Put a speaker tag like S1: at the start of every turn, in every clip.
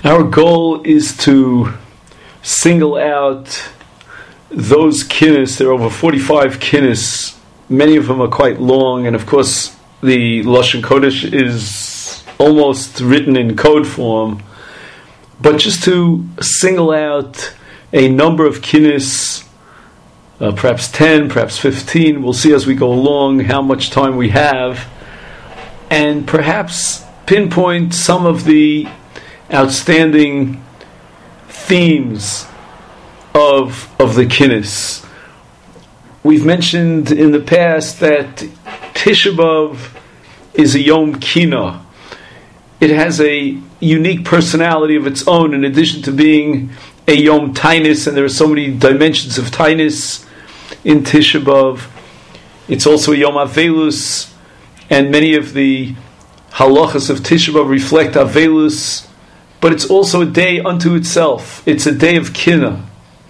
S1: Our goal is to single out those kinnis. There are over 45 kinnis. Many of them are quite long, and of course the Lashon Kodesh is almost written in code form. But just to single out a number of kinnis, perhaps 10, perhaps 15, we'll see as we go along how much time we have, and perhaps pinpoint some of the outstanding themes of the kinnis. We've mentioned in the past that Tisha B'Av is a Yom Kina. It has a unique personality of its own, in addition to being a Yom Tainis, and there are so many dimensions of Tainis in Tisha B'Av. It's also a Yom Avelus, and many of the halachas of Tisha B'Av reflect Avelus, but it's also a day unto itself. It's a day of Kina.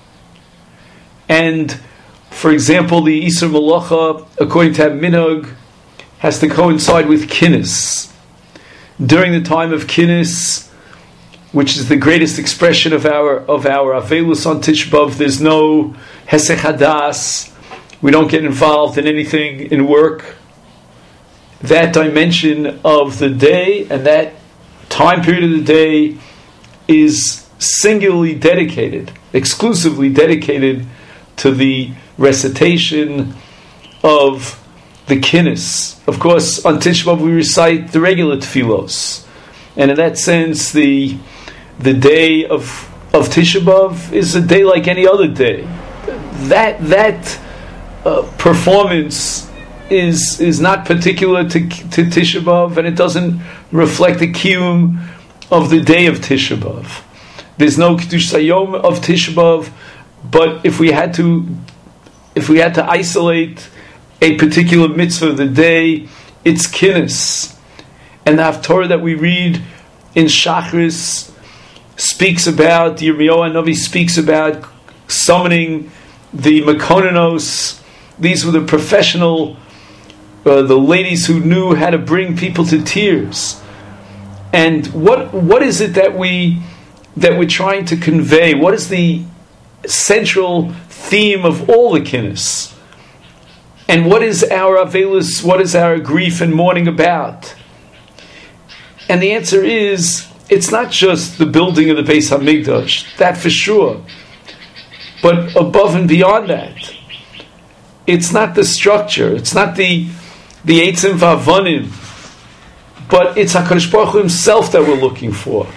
S1: And, for example, the Isur Malacha, according to Minhag, has to coincide with Kinnis. During the time of Kinnis, which is the greatest expression of our Avelus on Tisha B'Av, there's no Hesech Hadas. We don't get involved in anything in work. That dimension of the day and that time period of the day is singularly dedicated, exclusively dedicated to the recitation of the kinnis. Of course, on Tisha B'Av we recite the regular tefillos, and in that sense, the day of Tisha B'Av is a day like any other day. That performance is not particular to Tisha B'Av, and it doesn't reflect the kiyum of the day of Tisha B'Av. There's no Kiddush Hayom of Tisha B'Av, but if we had to isolate a particular mitzvah of the day, it's kinnis. And the Haftorah that we read in Shachris speaks about, the Yirmiyahu Hanavi speaks about summoning the Mekononos. These were the professional, the ladies who knew how to bring people to tears. And what is it that we're trying to convey? What is the central theme of all the kinnis? And what is our avelus? What is our grief and mourning about? And the answer is, it's not just the building of the Beis Hamikdash, that for sure. But above and beyond that, it's not the structure, it's not the Eitzim V'Avonim, but it's HaKadosh Baruch Hu himself that we're looking for.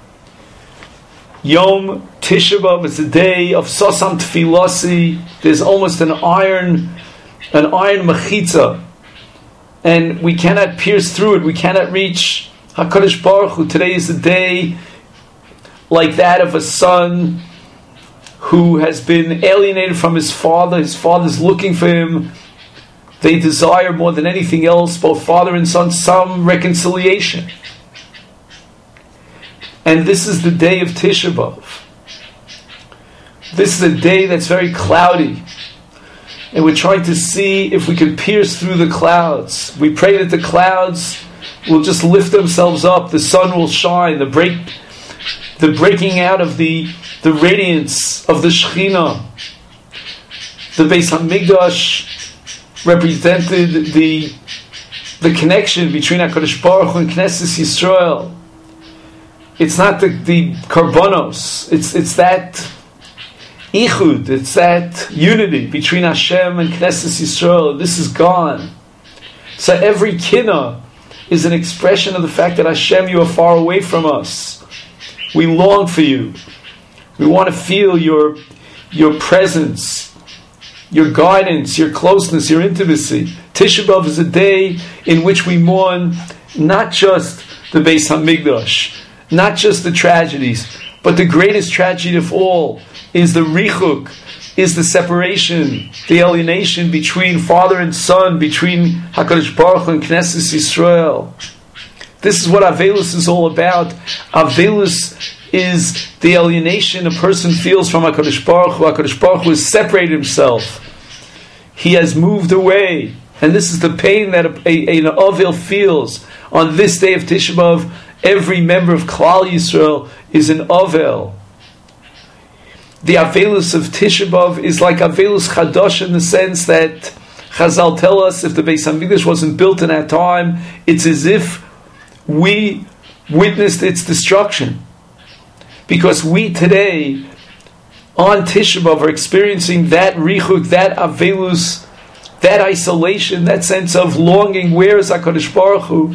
S1: Yom Tisha B'Av is a day of Sosam Tfilasi. There's almost an iron mechitza, and we cannot pierce through it. We cannot reach HaKadosh Baruch Hu. Today is a day like that of a son who has been alienated from his father. His father's looking for him. They desire more than anything else, both father and son, some reconciliation. And this is the day of Tisha B'Av. This is a day that's very cloudy. And we're trying to see if we can pierce through the clouds. We pray that the clouds will just lift themselves up. The sun will shine. The breaking out of the radiance of the Shekhinah. The Beis Hamikdash represented the connection between HaKadosh Baruch Hu and Knesset Yisrael. It's not the karbonos. It's that ichud. It's that unity between Hashem and Knesset Yisrael. This is gone. So every kina is an expression of the fact that Hashem, you are far away from us. We long for you. We want to feel your presence, your guidance, your closeness, your intimacy. Tisha B'Av is a day in which we mourn not just the Beis Hamikdash, not just the tragedies, but the greatest tragedy of all is the richuk, is the separation, the alienation between father and son, between HaKadosh Baruch Hu and Knesset Yisrael. This is what Avelus is all about. Avelus is the alienation a person feels from HaKadosh Baruch Hu. HaKadosh Baruch Hu has separated himself. He has moved away. And this is the pain that an Avil feels on this day of Tisha B'Av. every member of Klal Yisrael is an Ovel. The Avelus of Tisha B'Av is like Avelus Chadosh in the sense that Chazal tell us if the Beis Hamikdash wasn't built in that time, it's as if we witnessed its destruction. Because we today, on Tisha B'Av, are experiencing that Richuk, that Avelus, that isolation, that sense of longing, where is HaKadosh Baruch Hu?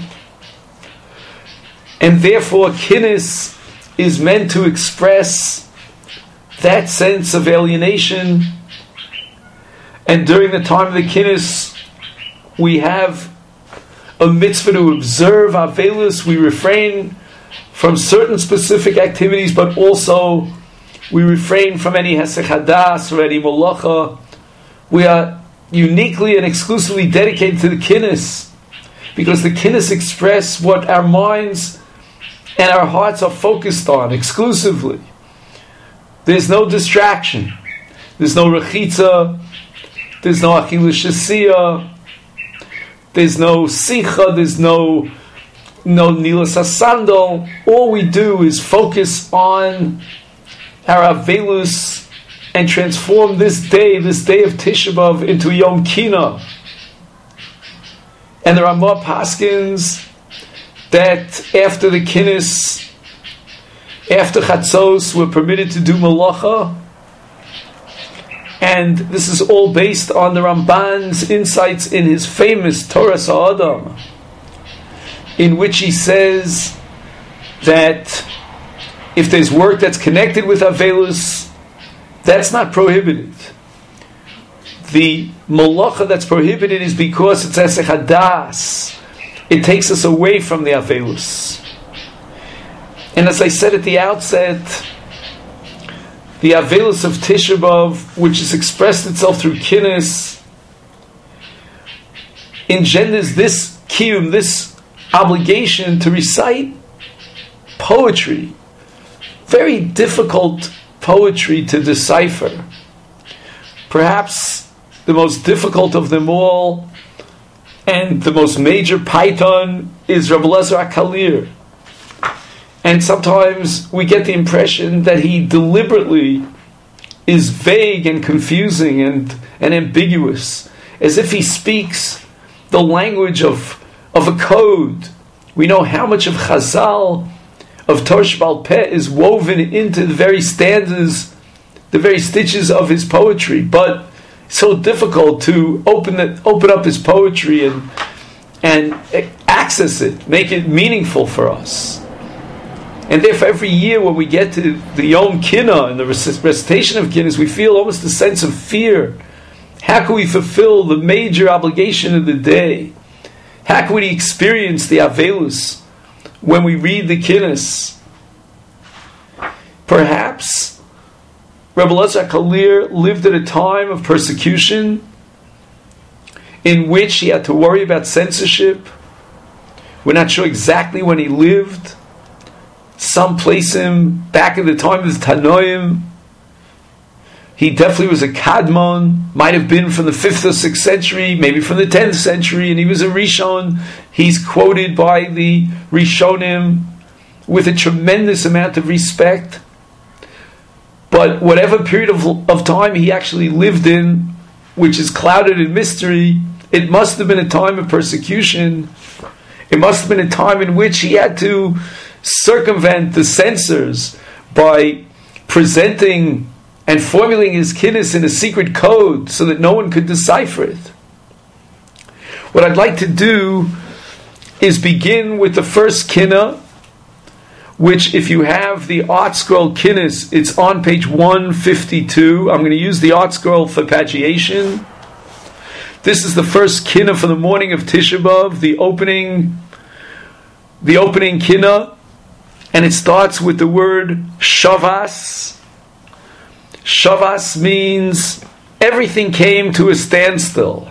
S1: And therefore, Kinnis is meant to express that sense of alienation. And during the time of the Kinnis, we have a mitzvah to observe Avelus. We refrain from certain specific activities, but also we refrain from any Hesech Hadas or any Molacha. We are uniquely and exclusively dedicated to the Kinnis, because the Kinnis express what our minds and our hearts are focused on exclusively. There's no distraction. There's no Rechitza. There's no Achilu Shesiyah. There's no Sicha. There's no Nilas HaSandal. All we do is focus on our Avelus and transform this day of Tisha B'Av, into Yom Kina. And the Ramah paskins that after the Kinnis, after Chatzos, we're permitted to do Malacha. And this is all based on the Ramban's insights in his famous Torah Sa'adam, in which he says that if there's work that's connected with Avelus, that's not prohibited. The Malacha that's prohibited is because it's Hesech Hadas. It takes us away from the Avelus. And as I said at the outset, the Avelus of Tisha B'Av, which has expressed itself through Kinnis, engenders this kiyum, this obligation to recite poetry, very difficult poetry to decipher. Perhaps the most difficult of them all, and the most major Python, is Rabbi Elazar HaKalir. And sometimes we get the impression that he deliberately is vague and confusing and ambiguous, as if he speaks the language of a code. We know how much of Chazal, of Torah Sheba'al Peh, is woven into the very stanzas, the very stitches of his poetry, but so difficult to open up his poetry and access it, make it meaningful for us. And therefore, every year when we get to the Yom Kinnah and the recitation of Kinnis, we feel almost a sense of fear. How can we fulfill the major obligation of the day? How can we experience the Avelus when we read the Kinnis? Perhaps Rebbe Elazar HaKalir lived at a time of persecution in which he had to worry about censorship. We're not sure exactly when he lived. Some place him back in the time of the Tanoim. He definitely was a Kadmon, might have been from the 5th or 6th century, maybe from the 10th century, and he was a Rishon. He's quoted by the Rishonim with a tremendous amount of respect. But whatever period of time he actually lived in, which is clouded in mystery, it must have been a time of persecution. It must have been a time in which he had to circumvent the censors by presenting and formulating his kinnis in a secret code so that no one could decipher it. What I'd like to do is begin with the first kinnah, which, if you have the Art Scroll Kinnis, it's on page 152. I'm going to use the Art Scroll for pagiation. This is the first kinnah for the morning of Tisha B'Av, the opening kinnah, and it starts with the word Shavas. Shavas means everything came to a standstill.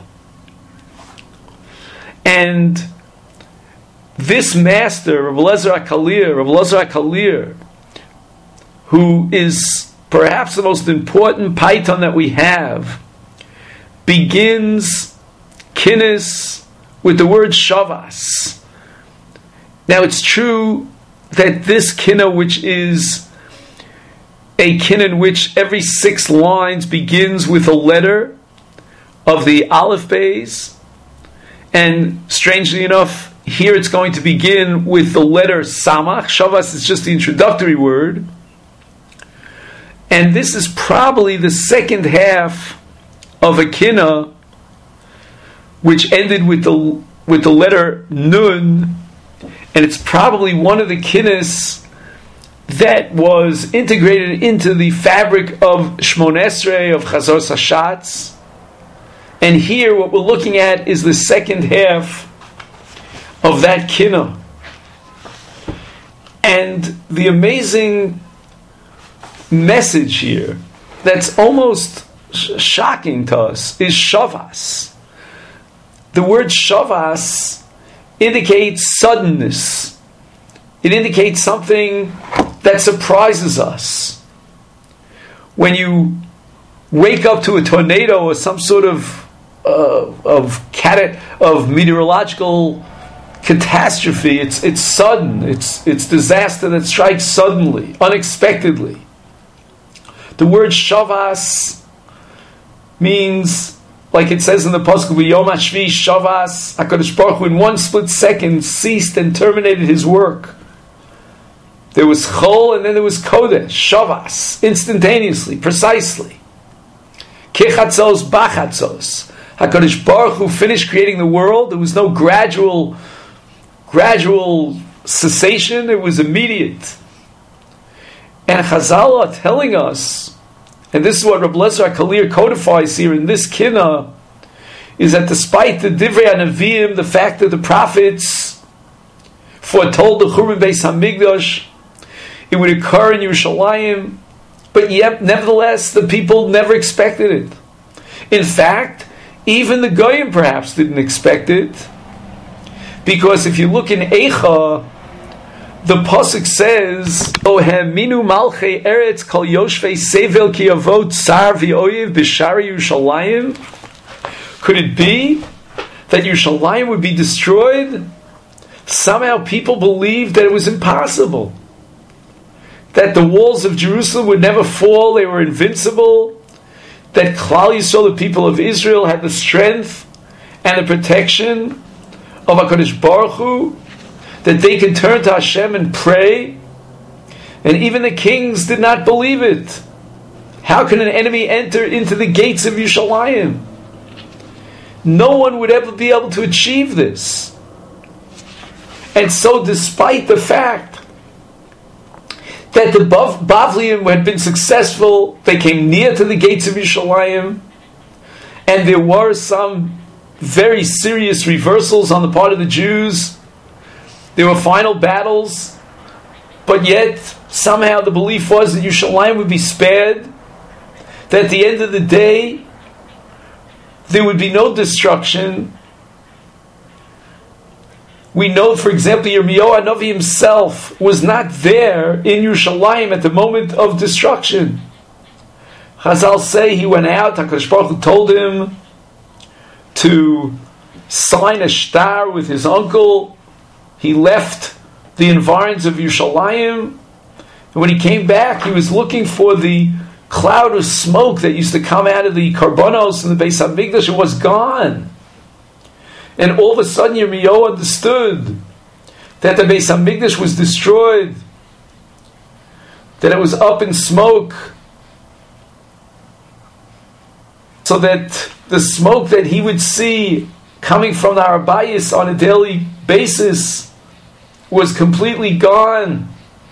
S1: And this master, Rabbi Elazar HaKalir, who is perhaps the most important Python that we have, begins Kinnis with the word Shavas. Now it's true that this kinna, which is a kinna in which every 6 lines begins with a letter of the Aleph Beis, and strangely enough, here it's going to begin with the letter Samach. Shavas is just the introductory word. And this is probably the second half of a kinna which ended with the letter Nun, and it's probably one of the kinnas that was integrated into the fabric of Shmon Esrei, of Chazor Sashatz. And here what we're looking at is the second half of that kinna. And the amazing message here that's almost shocking to us is Shavas. The word Shavas indicates suddenness. It indicates something that surprises us. When you wake up to a tornado or some sort of meteorological catastrophe, it's sudden. It's disaster that strikes suddenly, unexpectedly. The word Shavas means, like it says in the Pasuk, V'yom hashvi Shavas, HaKadosh Baruch Hu in one split second ceased and terminated his work. There was Chol and then there was Kodesh, Shavas, instantaneously, precisely. Kechatzos bachatzos. HaKadosh Baruch Hu finished creating the world. There was no gradual cessation. It was immediate. And Chazal are telling us, and this is what Reb Lezer HaKalir codifies here in this kinna, is that despite the Divrei HaNeviim, the fact that the prophets foretold the Churban Beis HaMikdash, it would occur in Yerushalayim, but yet, nevertheless, the people never expected it. In fact, even the Goyim perhaps didn't expect it, because if you look in Eicha, the pasuk says, "Oheminu malchei eretz kol yoshvei sevel ki avot tsar v'oyev b'shari Yerushalayim." Could it be that Yerushalayim would be destroyed? Somehow people believed that it was impossible, that the walls of Jerusalem would never fall, they were invincible, that Klal Yisrael, the people of Israel, had the strength and the protection of HaKadosh Baruch Hu, that they could turn to Hashem and pray. And even the kings did not believe it. How can an enemy enter into the gates of Yerushalayim? No one would ever be able to achieve this. And so, despite the fact that the Bavliim had been successful, they came near to the gates of Yerushalayim, and there were some very serious reversals on the part of the Jews. There were final battles, but yet somehow the belief was that Yerushalayim would be spared, that at the end of the day there would be no destruction. We know, for example, Yirmiyahu HaNavi himself was not there in Yerushalayim at the moment of destruction. Chazal say he went out, HaKadosh Baruch Hu told him to sign a shtar with his uncle. He left the environs of Yerushalayim, and when he came back, he was looking for the cloud of smoke that used to come out of the Karbonos and the Beis HaMikdash. It was gone. And all of a sudden Yirmiyahu understood that the Beis HaMikdash was destroyed, that it was up in smoke, so that the smoke that he would see coming from the Arbayis on a daily basis was completely gone.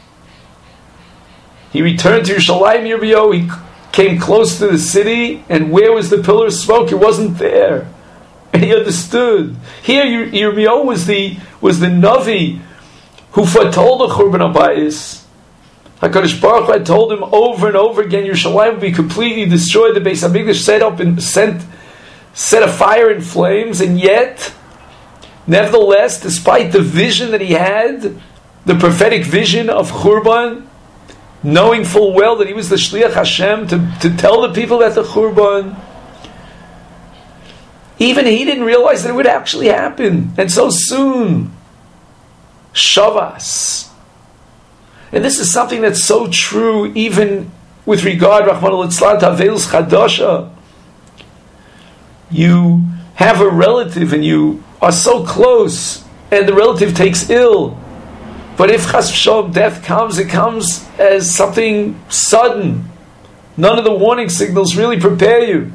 S1: He returned to Yerushalayim, Yirmiyahu. He came close to the city, and where was the pillar of smoke? It wasn't there. And he understood. Here, Yirmiyahu was the Navi who foretold the Churban Abayis. HaKadosh Baruch Hu had told him over and over again, Yerushalayim would be completely destroyed. The Beis HaMikdash set a fire in flames, and yet, nevertheless, despite the vision that he had, the prophetic vision of Churban, knowing full well that he was the Shliach Hashem to tell the people that the Churban, even he didn't realize that it would actually happen, and so soon. Shavas. And this is something that's so true even with regard, Rahman al-Itzlan, to Aveilus Chadasha. You have a relative and you are so close, and the relative takes ill. But if Chas v'Shalom death comes, it comes as something sudden. None of the warning signals really prepare you.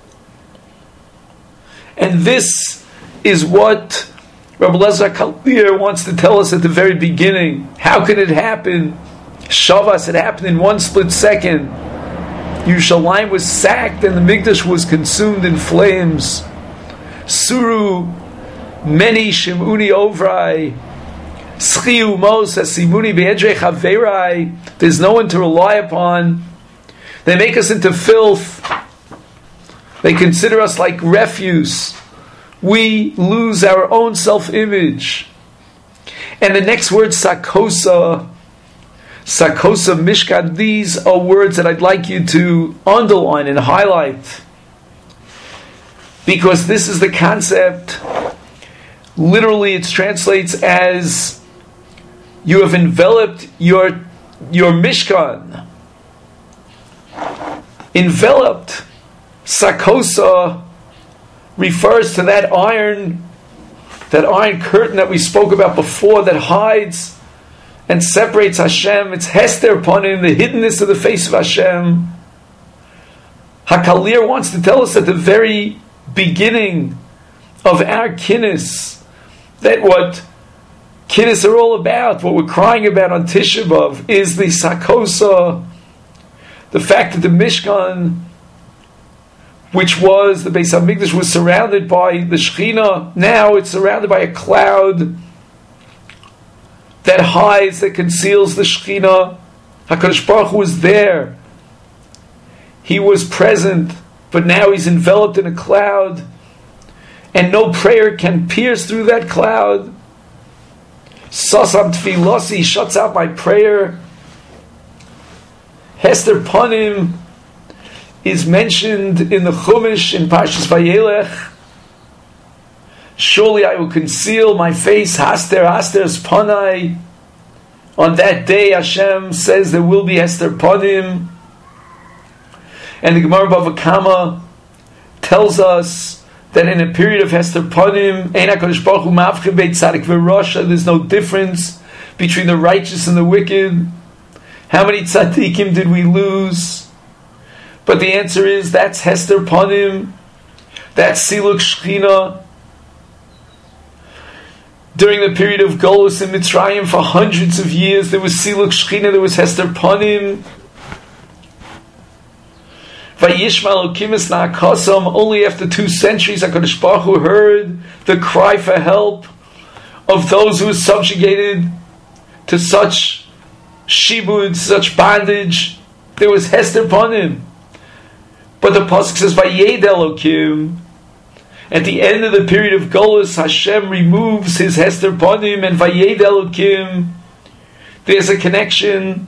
S1: And this is what Rabbi Elazar Kalir wants to tell us at the very beginning. How can it happen? Shavas, it happened in one split second. Yerushalayim was sacked and the Mikdash was consumed in flames. Suru, many Shimuni Ovrai, Schiu Mos, Asimuni Be'edrei Chaverai. There's no one to rely upon. They make us into filth. They consider us like refuse. We lose our own self-image. And the next word, Sakosa, Mishkan, these are words that I'd like you to underline and highlight. Because this is the concept. Literally it translates as you have enveloped your Mishkan. Enveloped. Sakosa refers to that iron curtain that we spoke about before that hides and separates Hashem. It's Hester Panim, the hiddenness of the face of Hashem. HaKalir wants to tell us at the very beginning of our kinnis that what kinnis are all about, what we're crying about on Tisha B'Av, is the Sakosa, the fact that the Mishkan, which was the Beis HaMikdash, was surrounded by the Shekhinah. Now it's surrounded by a cloud that hides, that conceals the Shekhinah. HaKadosh Baruch Hu was there. He was present, but now he's enveloped in a cloud, and no prayer can pierce through that cloud. Sasam Tfilosi, shuts out my prayer. Hester Panim is mentioned in the Chumash in Parshas Vayelech. Surely I will conceal my face, Haster Panai. On that day, Hashem says there will be Hester Panim. And the Gemara Bava Kama tells us that in a period of Hester Panim, Ein HaKadosh Baruch Hu Mavchem Beit Tzadik v'Rasha, there's no difference between the righteous and the wicked. How many tzaddikim did we lose? But the answer is, that's Hester Panim, that's Siluk Shechina. During the period of Golus in Mitzrayim, for hundreds of years, there was Siluk Shechina, there was Hester Panim. Vayishma Elokim es na'akasam, only after 2 centuries, HaKadosh Baruch Hu heard the cry for help of those who were subjugated to such shibud, such bondage. There was Hester Panim. But the pasuk says, "Vayed Elokim." At the end of the period of Golus, Hashem removes his Hester Panim, and Vayed Elokim. There's a connection.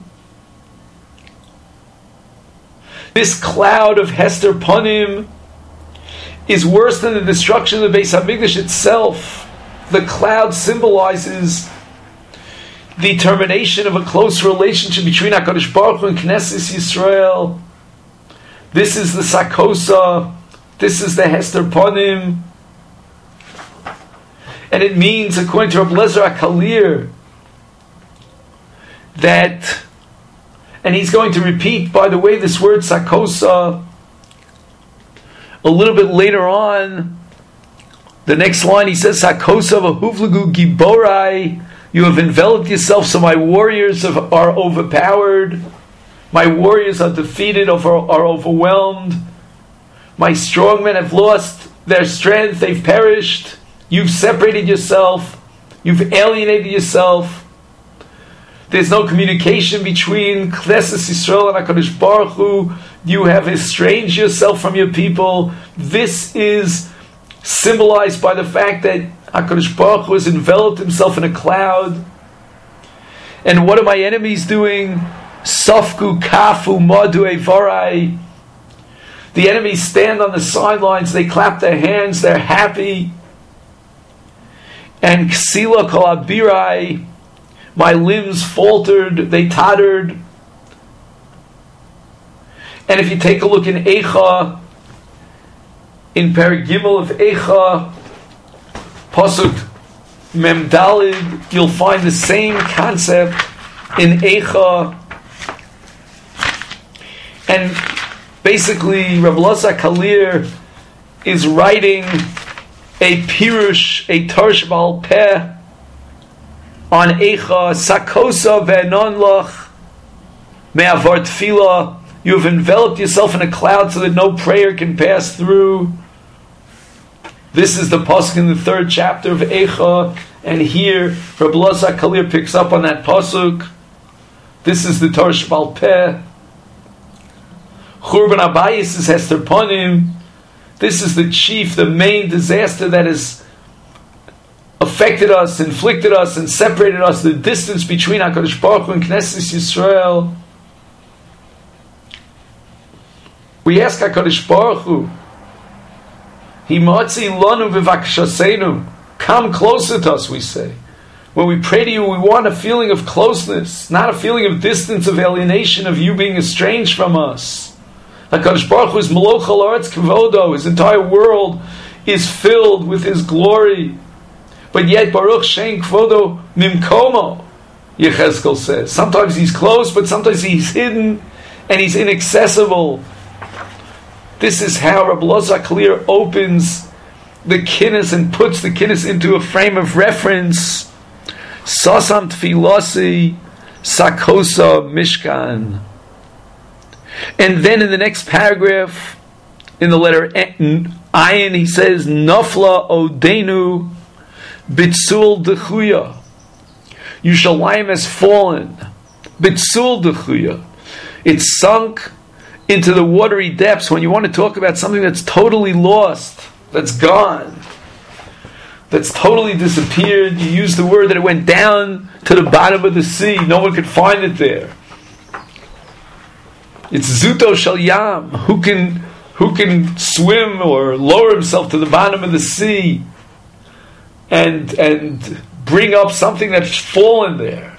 S1: This cloud of Hester Panim is worse than the destruction of the Beis HaMikdash itself. The cloud symbolizes the termination of a close relationship between HaKadosh Baruch Hu and Knesset Yisrael. This is the Sakosa. This is the Hester Panim. And it means, according to Rabbi Elazar HaKalir, that, and he's going to repeat, by the way, this word Sakosa a little bit later on. The next line, he says, Sakosa v'huvlagu giborai, you have enveloped yourself, so my warriors are overpowered. My warriors are defeated, are overwhelmed. My strong men have lost their strength, they've perished. You've separated yourself. You've alienated yourself. There's no communication between Knesset Yisrael and HaKadosh Baruch Hu. You have estranged yourself from your people. This is symbolized by the fact that HaKadosh Baruch Hu has enveloped himself in a cloud. And what are my enemies doing? Safku kafu madu evarai. The enemies stand on the sidelines, they clap their hands, they're happy. And ksila kol abirai, My limbs faltered, they tottered. And if you take a look in Eicha, in Perek Gimel of Eicha, Pasuk Mem Dalid, you'll find the same concept in Eicha. And basically, Rav Elazar Kalir is writing a pirush, a tarsh bal peh on Eicha, Sakosa ve'enon lach me'avar tefillah. You have enveloped yourself in a cloud so that no prayer can pass through. This is the pasuk in the 3rd chapter of Eicha, and here Rav Elazar Kalir picks up on that pasuk. This is the tarsh bal peh. Churban Abayis is Hester Panim. This is the chief, the main disaster that has affected us, inflicted us, and separated us. The distance between HaKadosh Baruch Hu and Knesset Yisrael. We ask HaKadosh Baruch Hu, Himatzi lanu v'vakshasenu, come closer to us, we say. When we pray to you, we want a feeling of closeness, not a feeling of distance, of alienation, of you being estranged from us. HaKadosh Baruch Hu is Moloch Haaretz Kavodo. His entire world is filled with His glory. But yet, Baruch Shein Kvodo Mimkomo, Yechezkel says. Sometimes He's close, but sometimes He's hidden, and He's inaccessible. This is how Rav Elazar Kalir opens the kinnis and puts the kinnis into a frame of reference. Sasam Tfilasi Sakosa Mishkan. And then in the next paragraph, in the letter Ayin, he says, Nafla Odenu Bitsul Dechuya. Yerushalayim has fallen. Bitsul Dechuya. It's sunk into the watery depths. When you want to talk about something that's totally lost, that's gone, that's totally disappeared, you use the word that it went down to the bottom of the sea. No one could find it there. It's Zuto Shal Yam. Who can swim or lower himself to the bottom of the sea and bring up something that's fallen there?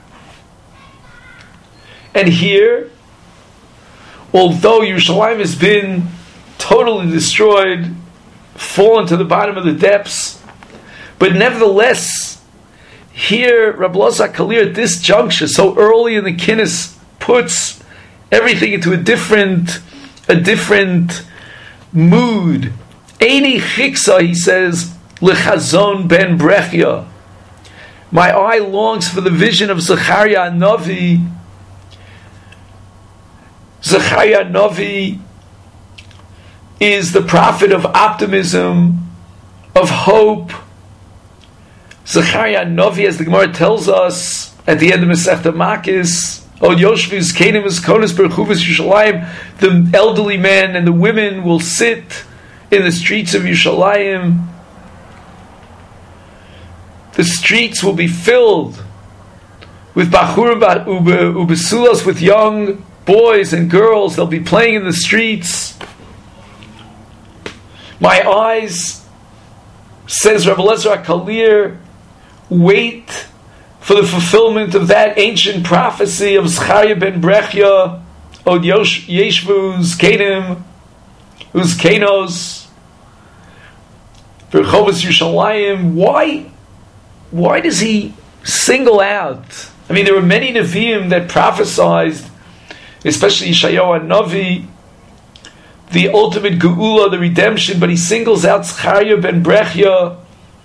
S1: And here, although Yerushalayim has been totally destroyed, fallen to the bottom of the depths, but nevertheless, here Rav Elazar Kalir at this juncture, so early in the kinnis, puts everything into a different mood. Eini chiksa, he says, lechazon ben brechia. My eye longs for the vision of Zechariah Navi. Zechariah Navi is the prophet of optimism, of hope. Zechariah Navi, as the Gemara tells us at the end of Masechta Makis, the elderly men and the women will sit in the streets of Yerushalayim. The streets will be filled with bachurim ubesulas, with young boys and girls. They'll be playing in the streets. My eyes, says Rav Elazar Kalir, wait for the fulfillment of that ancient prophecy of Zechariah ben Brechia, Od Yeshvuz Kenim, who's Kenos, Verchovas Yerushalayim. Why does he single out? I mean, there were many Nevi'im that prophesied, especially Yeshayahu Navi, the ultimate Geula, the redemption, but he singles out Zechariah ben Brechia.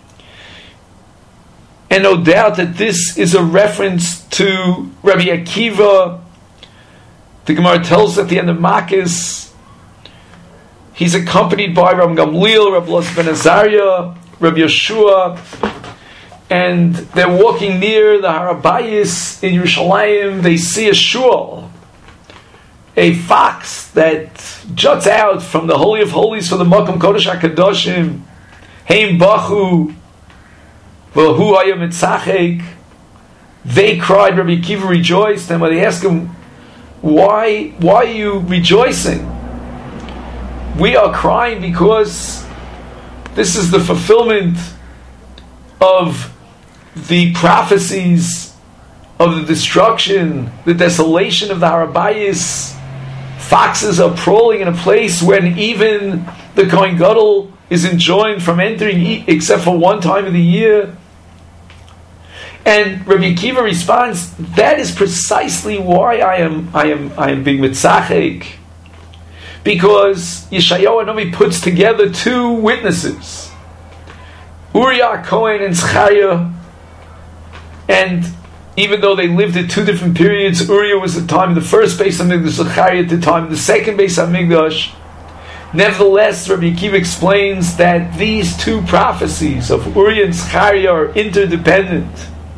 S1: And no doubt that this is a reference to Rabbi Akiva. The Gemara tells us at the end of Makis, he's accompanied by Rabbi Gamliel, Rabbi Elazar ben Azariah, Rabbi Yeshua, and they're walking near the Har Habayis in Yerushalayim. They see a shul, a fox that juts out from the Holy of Holies, from the Makom Kodesh HaKadoshim. Heim Bachu, V'hu Haya Mitzachek. They cried, Rabbi Akiva rejoiced, and when they ask him, why are you rejoicing? We are crying because this is the fulfillment of the prophecies of the destruction, the desolation of the Harabayis. Foxes are prowling in a place when even the Kohen Gadol is enjoined from entering except for one time of the year. And Rabbi Akiva responds, that is precisely why I am being mitzachek. Because Yeshayahu Hanavi puts together two witnesses, Uriah Cohen and Zechariah, and even though they lived at two different periods, Uriah was at the time of the first Beis HaMikdash, Zechariah at the time of the second Beis HaMikdash. Nevertheless, Rabbi Akiva explains that these two prophecies of Uriah and Zechariah are interdependent.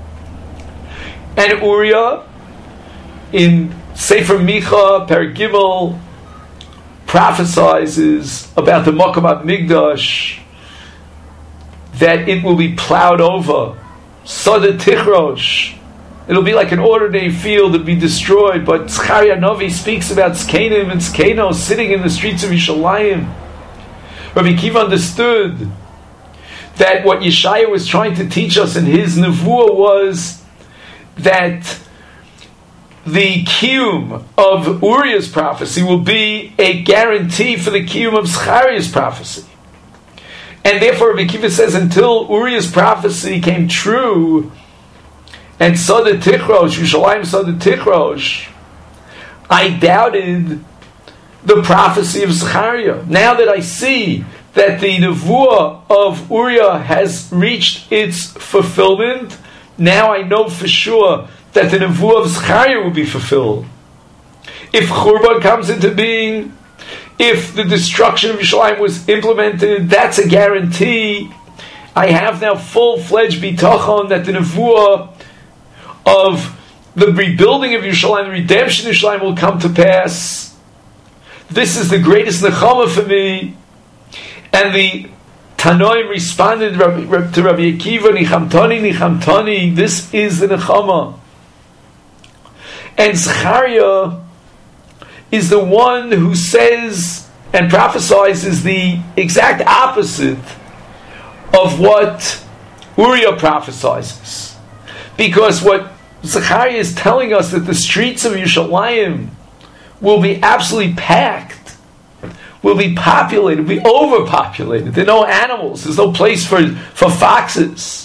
S1: And Uriah, in Sefer Micha, Perek Gimel, prophesizes about the Makom HaMikdash, that it will be plowed over. Sada Tichrosh. It'll be like an ordinary field that will be destroyed. But Zechariah Novi speaks about Zkenim and Zkenos sitting in the streets of Yerushalayim. Rabbi Akiva understood that what Yeshaya was trying to teach us in his Nevuah was that the kiyum of Uriah's prophecy will be a guarantee for the kiyum of Zechariah's prophecy. And therefore Rabbi Akiva says, until Uriah's prophecy came true, and Sada Tichrosh, Yerushalayim Sada Tichrosh, I doubted the prophecy of Zechariah. Now that I see that the Nevuah of Uriah has reached its fulfillment, now I know for sure that the Nevuah of Zechariah will be fulfilled. If Churban comes into being, if the destruction of Yerushalayim was implemented, that's a guarantee. I have now full-fledged bitachon that the Nevuah of the rebuilding of Yerushalayim, the redemption of Yerushalayim will come to pass. This is the greatest nechama for me. And the Tanoim responded to Rabbi Akiva, Nichamtani, Nichamtani, this is the nechama. And Zechariah is the one who says and prophesies the exact opposite of what Uriah prophesies. Because what Zechariah is telling us, that the streets of Yerushalayim will be absolutely packed, will be populated, will be overpopulated. There are no animals, there's no place for foxes.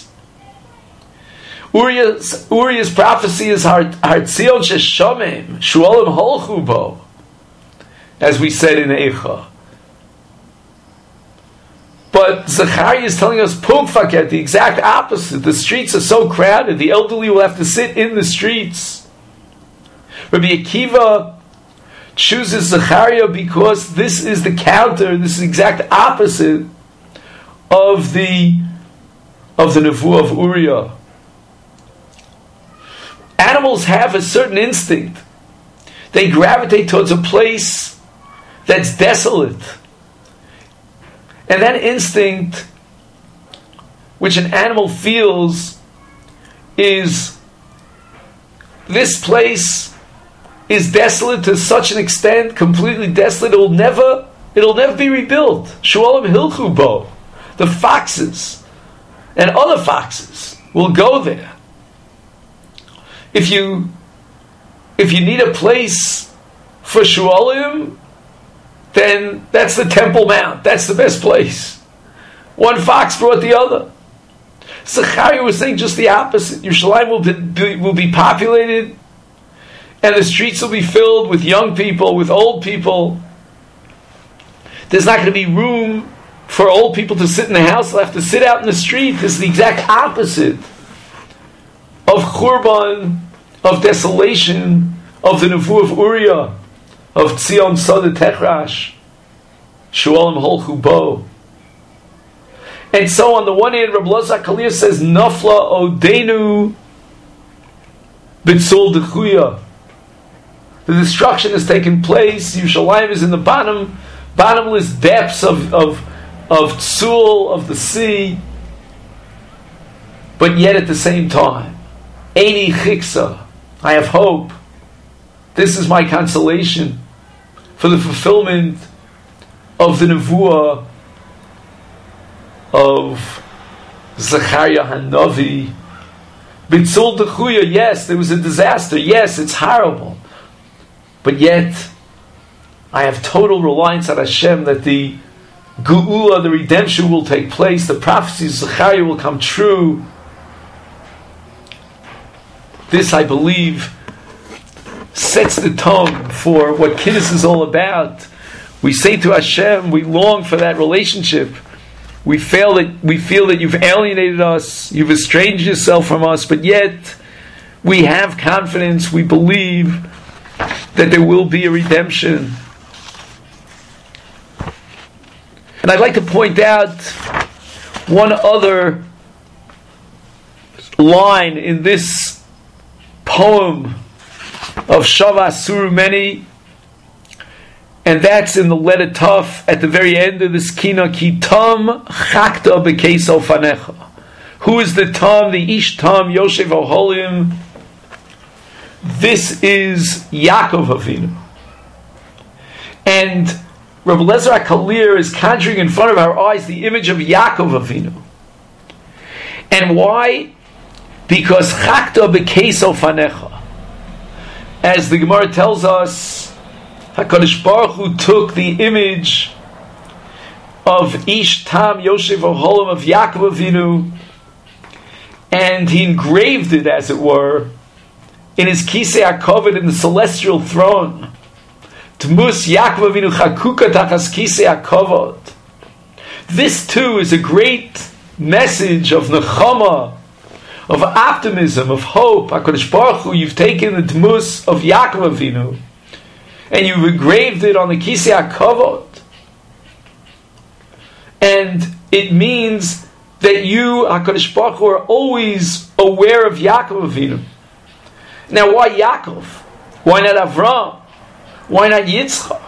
S1: Uriah's prophecy is Hartzion Sheshamim, Shuolim Holchu Bo, as we said in Eicha. But Zechariah is telling us Pugfaket, the exact opposite. The streets are so crowded, the elderly will have to sit in the streets. Rabbi Akiva chooses Zechariah because this is the counter, this is the exact opposite of the Nevuah of Uriah. Animals have a certain instinct. They gravitate towards a place that's desolate. And that instinct, which an animal feels, is this place is desolate to such an extent, completely desolate, it'll never be rebuilt. Shuolim Hilchu Bo. The foxes and other foxes will go there. If you need a place for Shuolim, then that's the Temple Mount. That's the best place. One fox brought the other. Zechariah was saying just the opposite. Yerushalayim will be populated, and the streets will be filled with young people, with old people. There's not going to be room for old people to sit in the house. They'll have to sit out in the street. This is the exact opposite of Churban, of desolation, of the Nevuah of Uriah, of Tzion Sada Techrash, Shuolim Holchu Bo. And so on the one hand, Rabbi Loza Kalia says, Nafla Odenu B'tzul Dechuya. The destruction has taken place. Yerushalayim is in the bottomless depths of Tzul, of the sea. But yet at the same time, Eini Chiksa, I have hope. This is my consolation for the fulfillment of the Nevuah of Zechariah Hanavi, Bitzul Dechuya, yes, there was a disaster. Yes, it's horrible. But yet, I have total reliance on Hashem that the Geula, the redemption, will take place. The prophecies of Zechariah will come true. This, I believe, sets the tone for what Kiddush is all about. We say to Hashem, we long for that relationship. We feel that you've alienated us, you've estranged yourself from us, but yet we have confidence, we believe that there will be a redemption. And I'd like to point out one other line in this poem of Shava Surumeni, and that's in the letter Tuf at the very end of this Kina, Ki Tam Chakta B'Keso Fanecha. Who is the Tam, the Ish Tam, Yoshev Oholim? This is Yaakov Avinu. And Rabbi Lezer HaKalir is conjuring in front of our eyes the image of Yaakov Avinu. And why? Because Chakta B'Keso Fanecha. As the Gemara tells us, HaKadosh Baruch Hu took the image of Ish Tam Yoshev Oholim of Yaakov Avinu and he engraved it, as it were, in his Kisei HaKavod in the celestial throne. Tmus Yaakov Avinu Chakuka Tachas Kisei HaKavod. This too is a great message of nechama, of optimism, of hope. HaKadosh Baruch Hu, you've taken the Tmus of Yaakov Avinu and you've engraved it on the Kisei HaKavod. And it means that you, HaKadosh Baruch Hu, are always aware of Yaakov Avinu. Now, why Yaakov? Why not Avram? Why not Yitzchak?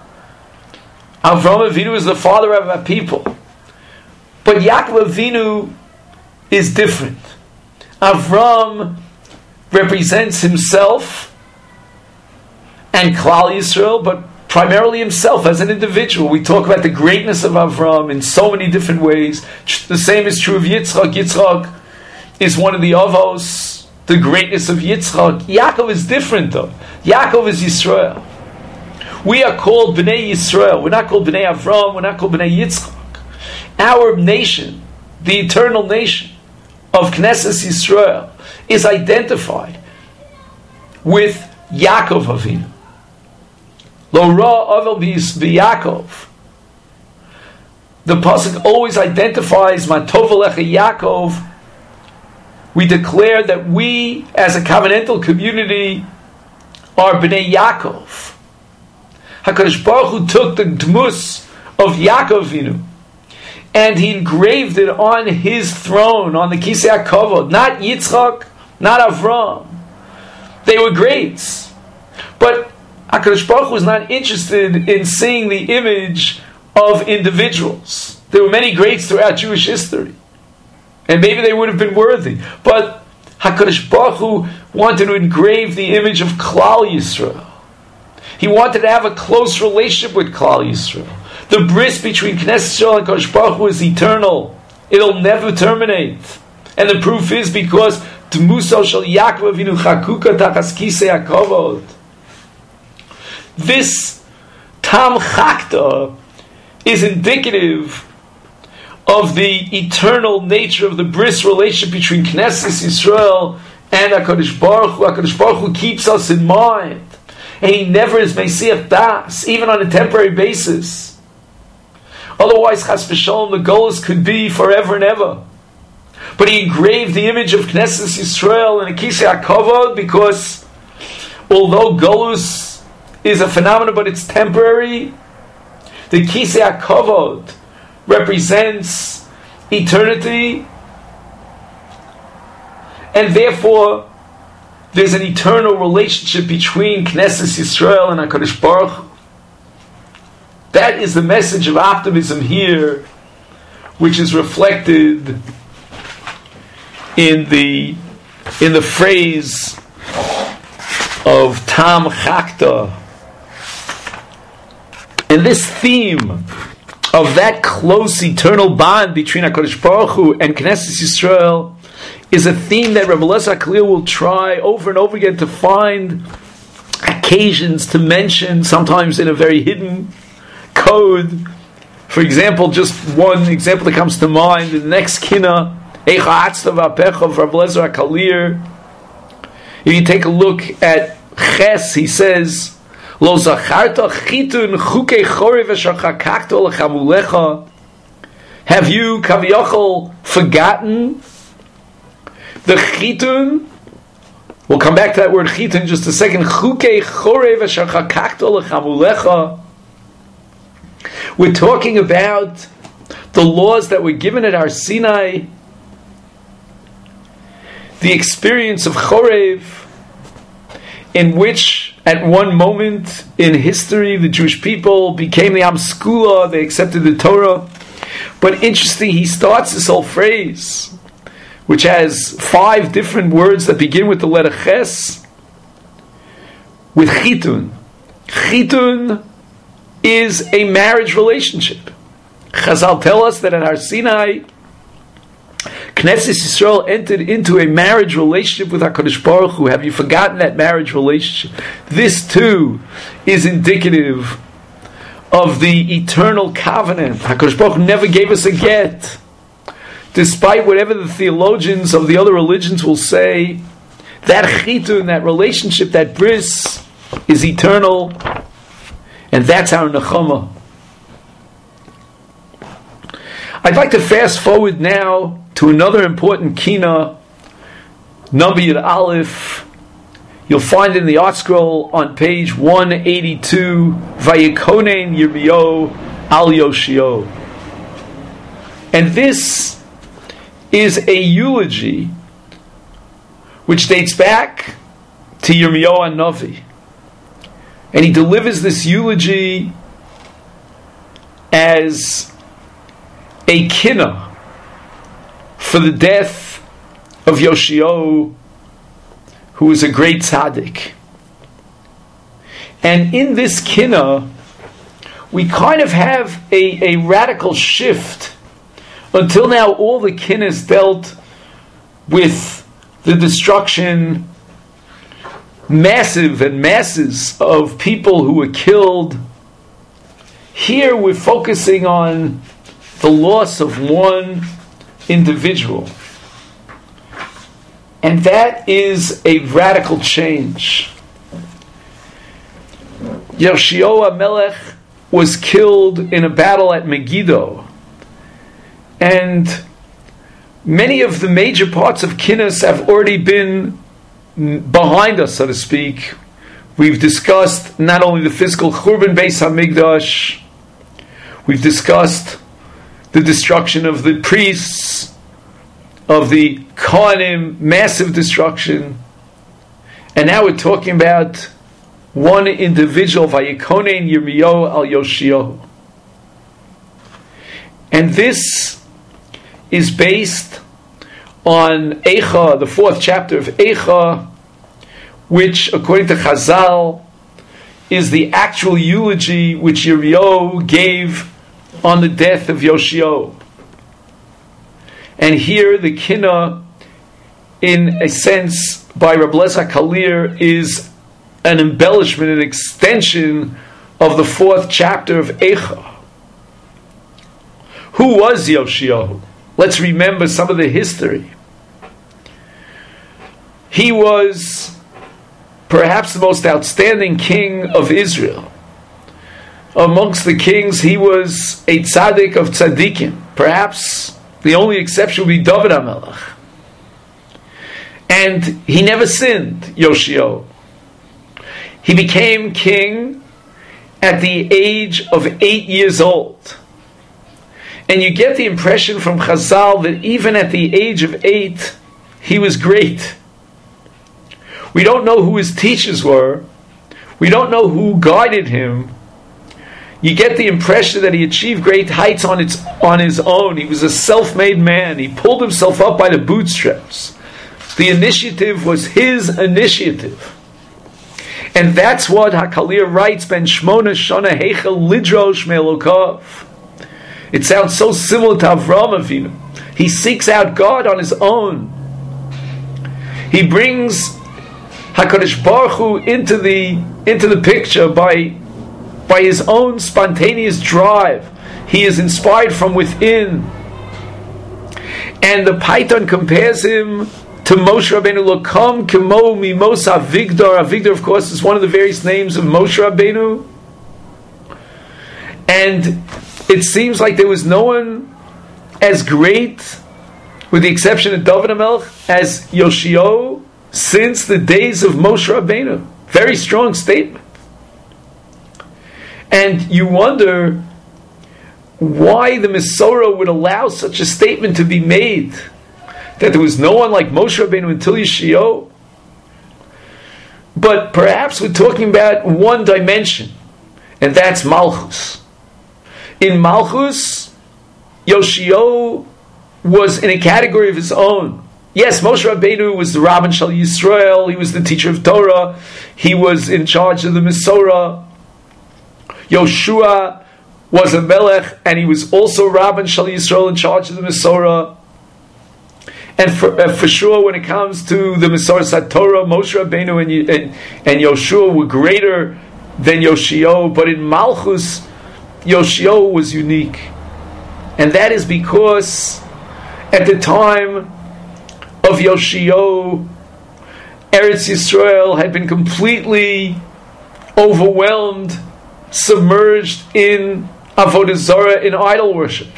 S1: Avram Avinu is the father of our people. But Yaakov Avinu is different. Avram represents himself and Klal Yisrael, but primarily himself as an individual. We talk about the greatness of Avram in so many different ways. The same is true of Yitzchak. Yitzchak is one of the Avos, the greatness of Yitzchak. Yaakov is different though. Yaakov is Yisrael. We are called Bnei Yisrael. We're not called Bnei Avram. We're not called Bnei Yitzchak. Our nation, the eternal nation of Knesset Yisrael, is identified with Yaakov Avinu. Lo ra avel b'Yaakov. The pasuk always identifies Matov Alecha Yaakov. We declare that we, as a covenantal community, are Bnei Yaakov. HaKadosh Baruch Hu took the Dmus of Yaakov Avinu and he engraved it on his throne, on the Kisei HaKavod. Not Yitzchak, not Avram. They were greats. But HaKadosh Baruch Hu was not interested in seeing the image of individuals. There were many greats throughout Jewish history. And maybe they would have been worthy. But HaKadosh Baruch Hu wanted to engrave the image of Klal Yisrael. He wanted to have a close relationship with Klal Yisrael. The bris between Knesset Yisrael and HaKadosh Baruch Hu is eternal. It'll never terminate. And the proof is because T'muso shel Yaakov Avinu Chakuka Tachas Kisei HaKavod. This Tam Chakta is indicative of the eternal nature of the bris relationship between Knesset Yisrael and HaKadosh Baruch Hu. HaKadosh Baruch Hu keeps us in mind. And he never is Mesiach Das, even on a temporary basis. Otherwise, Chas v'Shalom, the Golus could be forever and ever. But he engraved the image of Knesset Yisrael in a Kisei HaKavod because although Golus is a phenomenon, but it's temporary, the Kisei HaKavod represents eternity, and therefore there's an eternal relationship between Knesset Yisrael and HaKadosh Baruch Hu. That is the message of optimism here, which is reflected in the phrase of Tam Chakta. And this theme of that close eternal bond between HaKadosh Baruch Hu and Knesset Yisrael is a theme that Rabbi Eliezer HaKalil will try over and over again to find occasions to mention, sometimes in a very hidden code. For example, just one example that comes to mind, in the next Kina, Eicha Atzta V'Apecha of Rabbi Eliezer HaKalil, if you take a look at Ches, he says, Lo zacharta chitun chukei chorev asher chakakto lechamulecha. Have you, Kaviyachol, forgotten the chitun? We'll come back to that word chitun in just a second. Chukei chorev asher chakakto lechamulecha. We're talking about the laws that were given at Har Sinai, the experience of Chorev, in which at one moment in history the Jewish people became the Am Skula, they accepted the Torah. But interesting, he starts this whole phrase, which has 5 different words that begin with the letter Ches, with Chitun. Chitun is a marriage relationship. Chazal tell us that at Har Sinai, Knesset Yisrael entered into a marriage relationship with HaKadosh Baruch Hu. Have you forgotten that marriage relationship? This too is indicative of the eternal covenant. HaKadosh Baruch Hu never gave us a get. Despite whatever the theologians of the other religions will say, that chitun, that relationship, that bris, is eternal. And that's our nechama. I'd like to fast forward now to another important kina, number Yud Aleph. You'll find in the art scroll on page 182, Vayikonen Yirmiyahu al Yoshio. And this is a eulogy which dates back to Yirmiyahu HaNavi. And he delivers this eulogy as a kina for the death of Yoshio, who was a great tzaddik. And in this kina, we kind of have a radical shift. Until now, all the kinas dealt with the destruction, massive and masses of people who were killed. Here we're focusing on the loss of one individual. And that is a radical change. Yoshio HaMelech was killed in a battle at Megiddo. And many of the major parts of Kinnis have already been behind us, so to speak. We've discussed not only the physical Churban Beis HaMikdash, we've discussed the destruction of the priests, of the Kohanim, massive destruction. And now we're talking about one individual, Vayikonen Yirmiyahu al Yoshio. And this is based on Eicha, the 4th chapter of Eicha, which, according to Chazal, is the actual eulogy which Yirmiyahu gave on the death of Yoshio. And here the kina, in a sense, by Rabbi Eliezer HaKalil, is an embellishment, an extension of the 4th chapter of Eicha. Who was Yoshio? Let's remember some of the history. He was perhaps the most outstanding king of Israel. Amongst the kings, he was a tzaddik of tzaddikim. Perhaps the only exception would be David HaMelech. And he never sinned, Yoshio. He became king at the age of 8 years old. And you get the impression from Chazal that even at the age of 8, he was great. We don't know who his teachers were. We don't know who guided him. You get the impression that he achieved great heights on his own. He was a self-made man. He pulled himself up by the bootstraps. The initiative was his initiative. And that's what HaKalil writes, Ben Shmona Shana Heichel Lidrosh Me'elokav. It sounds so similar to Avraham Avinu. He seeks out God on his own. He brings HaKadosh Baruch Hu into the picture by his own spontaneous drive. He is inspired from within. And the Paitan compares him to Moshe Rabbeinu. Lokam kemo mimos Avigdor. Avigdor, of course, is one of the various names of Moshe Rabbeinu. And it seems like there was no one as great, with the exception of David HaMelech, as Yoshio since the days of Moshe Rabbeinu. Very strong statement. And you wonder why the Mesorah would allow such a statement to be made, that there was no one like Moshe Rabbeinu until Yoshio. But perhaps we're talking about one dimension, and that's Malchus. In Malchus, Yoshio was in a category of his own. Yes, Moshe Rabbeinu was the Rabban Shal Yisrael, he was the teacher of Torah, he was in charge of the Mesorah. Yoshua was a Melech, and he was also Rabban Shal Yisrael, in charge of the Mesorah. And for sure, when it comes to the Mesorah Satorah, Moshe Rabbeinu and Yoshua were greater than Yoshio, but in Malchus, Yoshio was unique. And that is because at the time of Yoshio, Eretz Yisrael had been completely overwhelmed, submerged in Avodah Zarah, in idol worship.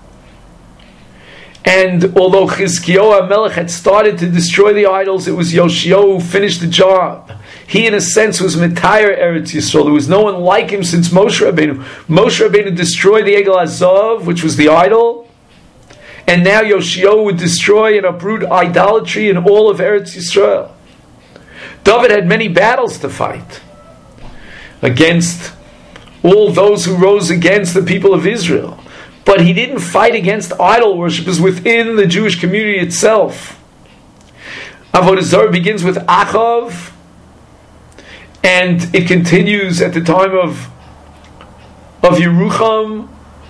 S1: And although Chizkiyahu HaMelech had started to destroy the idols, it was Yoshio who finished the job. He, in a sense, was Metayr Eretz Yisrael. There was no one like him since Moshe Rabbeinu. Moshe Rabbeinu destroyed the Egel Hazav, which was the idol, and now Yoshio would destroy and uproot idolatry in all of Eretz Yisrael. David had many battles to fight against all those who rose against the people of Israel. But he didn't fight against idol worshippers within the Jewish community itself. Avodah Zarah begins with Achav, and it continues at the time of Yerucham,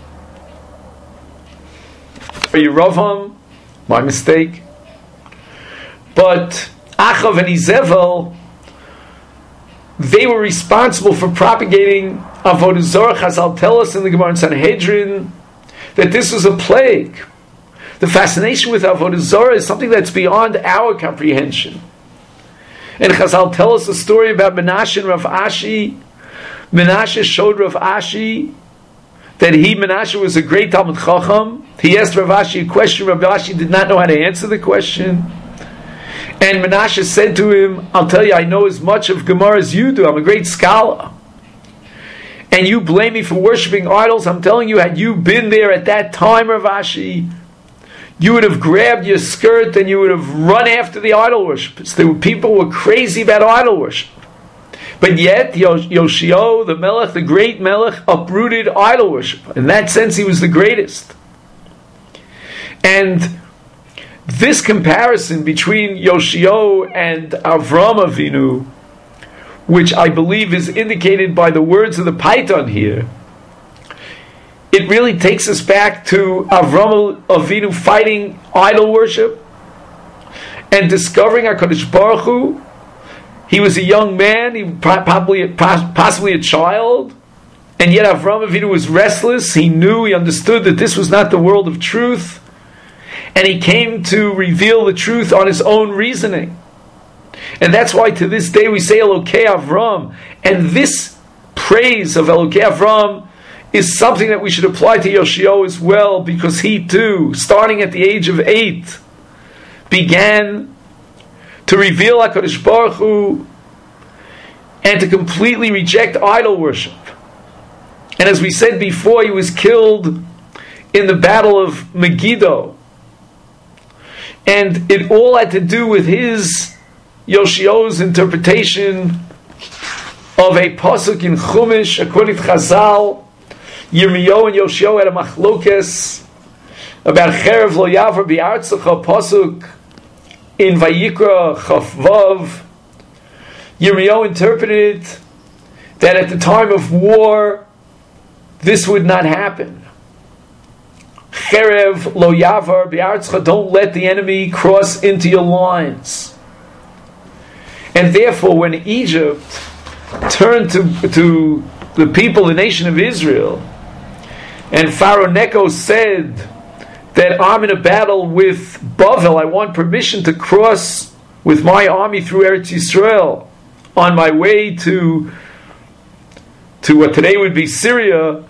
S1: or Yeravam, my mistake. But Achav and Izebel, they were responsible for propagating Avodah Zarah. Chazal tell us in the Gemara in Sanhedrin that this was a plague. The fascination with Avodah Zarah is something that's beyond our comprehension. And Chazal tell us a story about Menashe and Rav Ashi. Menashe showed Rav Ashi that Menashe was a great Talmud Chacham. He asked Rav Ashi a question. Rav Ashi did not know how to answer the question. And Menashe said to him, I'll tell you, I know as much of Gemara as you do. I'm a great scholar. And you blame me for worshipping idols. I'm telling you, had you been there at that time, Rav Ashi, you would have grabbed your skirt and you would have run after the idol worshippers. People were crazy about idol worship. But yet, Yoshio, the Melech, the great Melech, uprooted idol worship. In that sense, he was the greatest. And this comparison between Yoshio and Avram Avinu, which I believe is indicated by the words of the Paitan here, it really takes us back to Avram Avinu fighting idol worship and discovering HaKadosh Baruch Hu. He was a young man, he possibly a child, and yet Avram Avinu was restless. He knew, he understood that this was not the world of truth, and he came to reveal the truth on his own reasoning. And that's why to this day we say Elokei Avram. And this praise of Elokei Avram is something that we should apply to Yoshio as well, because he too, starting at the age of 8, began to reveal HaKadosh Baruch Hu and to completely reject idol worship. And as we said before, he was killed in the battle of Megiddo. And it all had to do with his, Yoshio's interpretation of a pasuk in Chumash. According to Chazal, Yirmiyahu and Yoshio had a machlokes about Cherev lo yavar bi'artzecha, pasuk in Vayikra Chaf Vav. Yirmiyahu interpreted that at the time of war, this would not happen. Cherev lo yavar bi'artzecha, don't let the enemy cross into your lines. And therefore, when Egypt turned to the people, the nation of Israel, and Pharaoh Necho said that I'm in a battle with Bavel, I want permission to cross with my army through Eretz Yisrael on my way to what today would be Syria,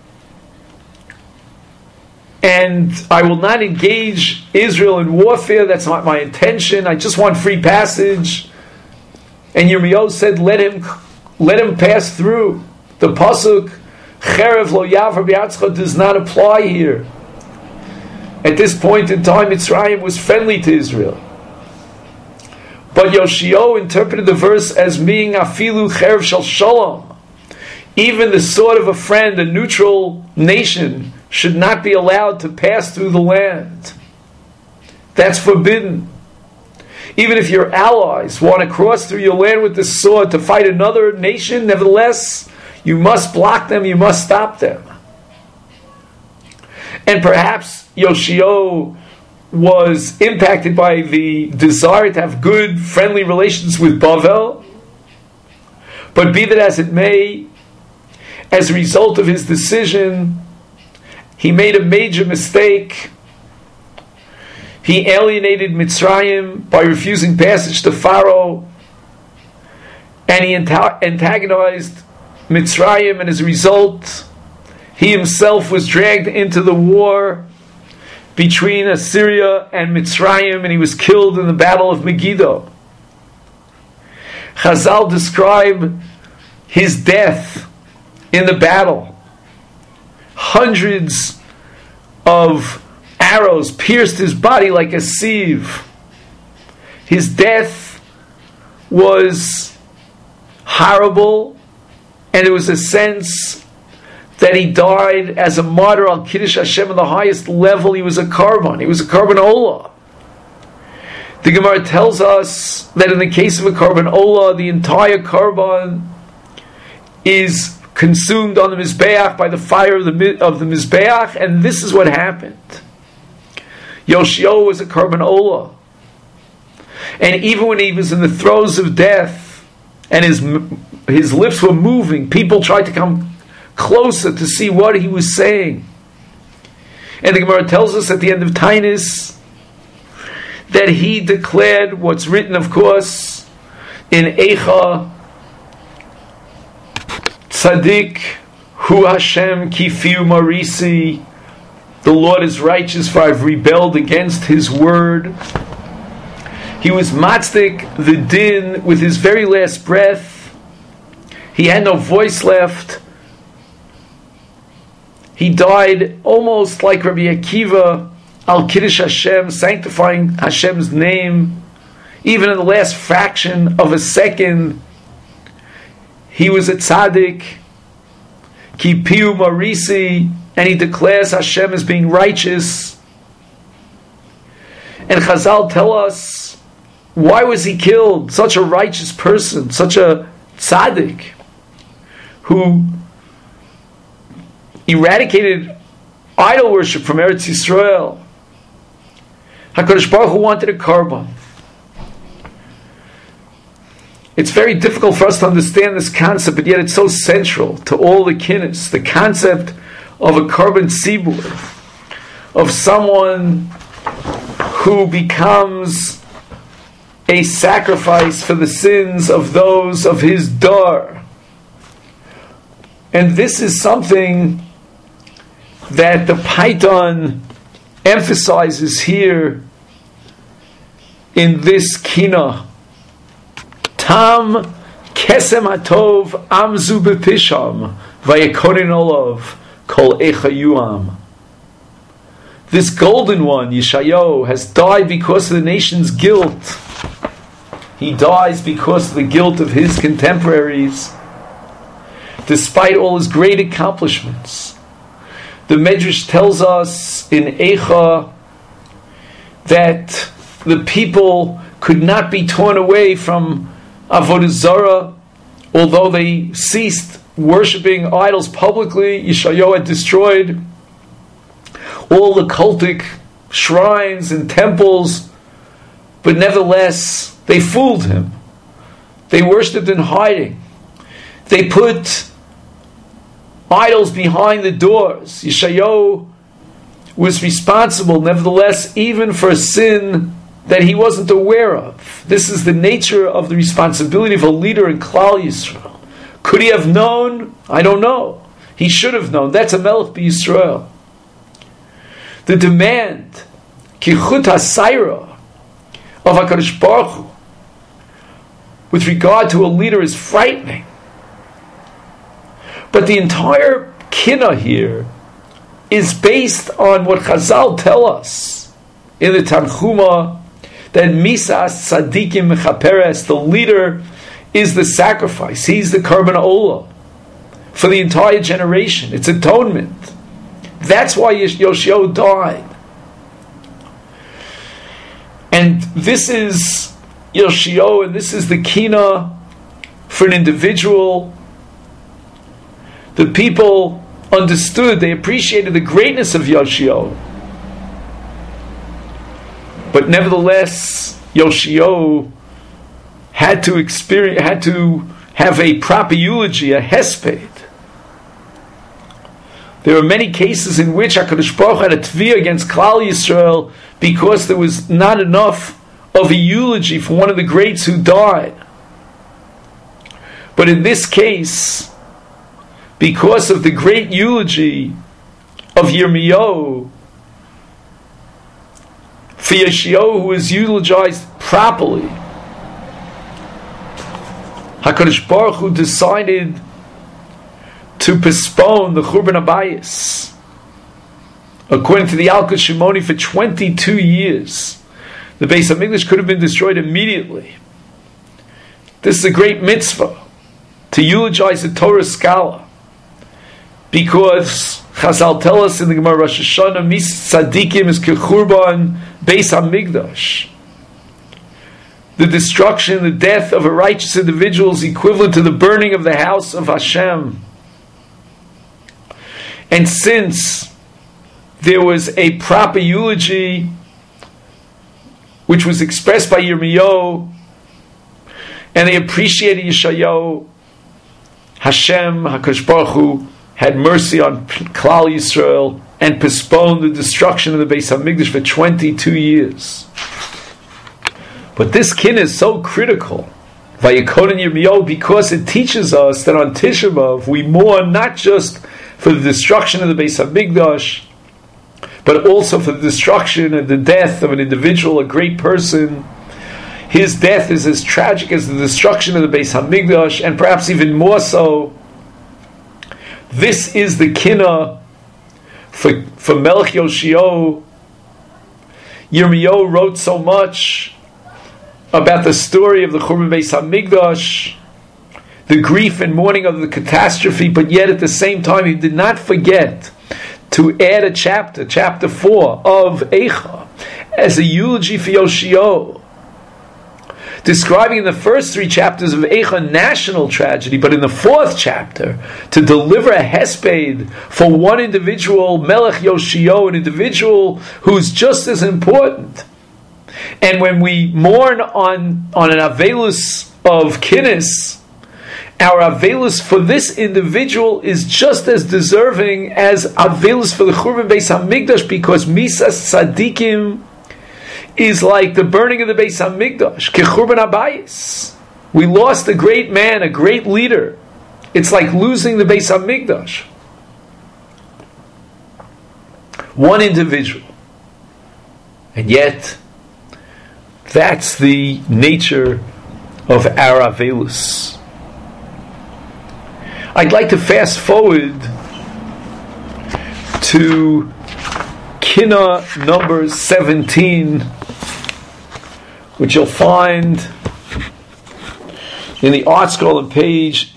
S1: and I will not engage Israel in warfare. That's not my intention. I just want free passage. And Yirmiyahu said, let him pass through. The pasuk Cherev lo yavar b'yatzcha does not apply here. At this point in time, Mitzrayim was friendly to Israel. But Yoshio interpreted the verse as being afilu cherev shel shalom. Even the sword of a friend, a neutral nation, should not be allowed to pass through the land. That's forbidden. Even if your allies want to cross through your land with the sword to fight another nation, nevertheless, you must block them, you must stop them. And perhaps Yoshio was impacted by the desire to have good, friendly relations with Bavel. But be that as it may, as a result of his decision, he made a major mistake. He alienated Mitzrayim by refusing passage to Pharaoh, and he antagonized Mitzrayim, and as a result, he himself was dragged into the war between Assyria and Mitzrayim, and he was killed in the battle of Megiddo. Chazal describe his death in the battle. Hundreds of arrows pierced his body like a sieve. His death was horrible, and there was a sense that he died as a martyr al Kiddush Hashem on the highest level. He was a korban. He was a korban olah. The Gemara tells us that in the case of a korban olah, the entire korban is consumed on the Mizbeach by the fire of the Mizbeach, and this is what happened. Yoshio was a korban olah, and even when he was in the throes of death and his lips were moving, people tried to come closer to see what he was saying. And the Gemara tells us at the end of Tainis that he declared what's written, of course, in Eicha, Tzadik hu Hashem kifiu marisi, the Lord is righteous, for I've rebelled against His word. He was matzdik the din with his very last breath. He had no voice left. He died almost like Rabbi Akiva, al Kiddush Hashem, sanctifying Hashem's name. Even in the last fraction of a second, he was a tzaddik, ki piu marisi, and he declares Hashem as being righteous. And Chazal tell us, why was he killed? Such a righteous person, such a tzaddik, who eradicated idol worship from Eretz Yisrael. HaKadosh Baruch Hu wanted a korban. It's very difficult for us to understand this concept, but yet it's so central to all the kinnis. The concept of a korban tzibur, of someone who becomes a sacrifice for the sins of those of his dar. And this is something that the Paitan emphasizes here in this kina. Tam kesem hatov amzu bepisham vayekorin olav kol echayuam. This golden one, Yeshayahu, has died because of the nation's guilt. He dies because of the guilt of his contemporaries, despite all his great accomplishments. The Medrash tells us in Eicha that the people could not be torn away from Avodah Zarah, although they ceased worshipping idols publicly. Yeshayahu had destroyed all the cultic shrines and temples, but nevertheless they fooled him. They worshipped in hiding. They put idols behind the doors. Yeshayahu was responsible, nevertheless, even for a sin that he wasn't aware of. This is the nature of the responsibility of a leader in Klal Yisrael. Could he have known? I don't know. He should have known. That's a Melech b'Yisrael. The demand, kichut hasaira, of HaKadosh Baruch Hu with regard to a leader is frightening. But the entire kinna here is based on what Chazal tell us in the Tanchuma, that Misas Tzadikim Mechaperes, the leader, is the sacrifice. He's the Karban Olah for the entire generation. It's atonement. That's why Yoshiyahu died. And this is Yoshiyahu, and this is the kina for an individual. The people understood, they appreciated the greatness of Yoshiyahu. But nevertheless, Yoshiyahu had to have a proper eulogy, a hesped. There are many cases in which HaKadosh Baruch Hu had a tviyah against Klal Yisrael because there was not enough of a eulogy for one of the greats who died. But in this case, because of the great eulogy of Yirmiyahu, for Yeshayahu, who was eulogized properly, HaKadosh Baruch Hu decided to postpone the Churban Abayis. According to the Alkut Shimoni, for 22 years, the Beis HaMikdash could have been destroyed immediately. This is a great mitzvah, to eulogize the Torah scholar, because Chazal tell us in the Gemara Rosh Hashanah, Mis Tzadikim is Kechurban Beis HaMikdash. The destruction, the death of a righteous individual is equivalent to the burning of the house of Hashem. And since there was a proper eulogy which was expressed by Yirmiyahu, and they appreciated Yeshayahu, Hashem, HaKadosh Baruch Hu, had mercy on Klal Yisrael and postponed the destruction of the Beis HaMikdash for 22 years. But this kin is so critical, Vayikoden Yirmiyahu, because it teaches us that on Tisha B'Av we mourn not just for the destruction of the Beis HaMikdash, but also for the destruction and the death of an individual, a great person. His death is as tragic as the destruction of the Beis HaMikdash, and perhaps even more so. This is the kinna for Melech Yoshiyahu. Yirmiyahu wrote so much about the story of the Churban Beis HaMikdash, the grief and mourning of the catastrophe, but yet at the same time he did not forget to add a chapter 4 of Eicha, as a eulogy for Yoshiyahu, describing in the first 3 chapters of Eicha national tragedy, but in the 4th chapter to deliver a hesped for one individual, Melech Yoshiyahu, an individual who's just as important. And when we mourn on an Avelus of Kinnis, our Avelus for this individual is just as deserving as Avelus for the Churban Beis HaMikdash, because Misas Tzadikim is like the burning of the Beis HaMikdash, Kechurban Abayis. We lost a great man, a great leader. It's like losing the Beis HaMikdash. One individual. And yet, that's the nature of our Avelus. I'd like to fast forward to Kinna number 17, which you'll find in the Art Scroll on page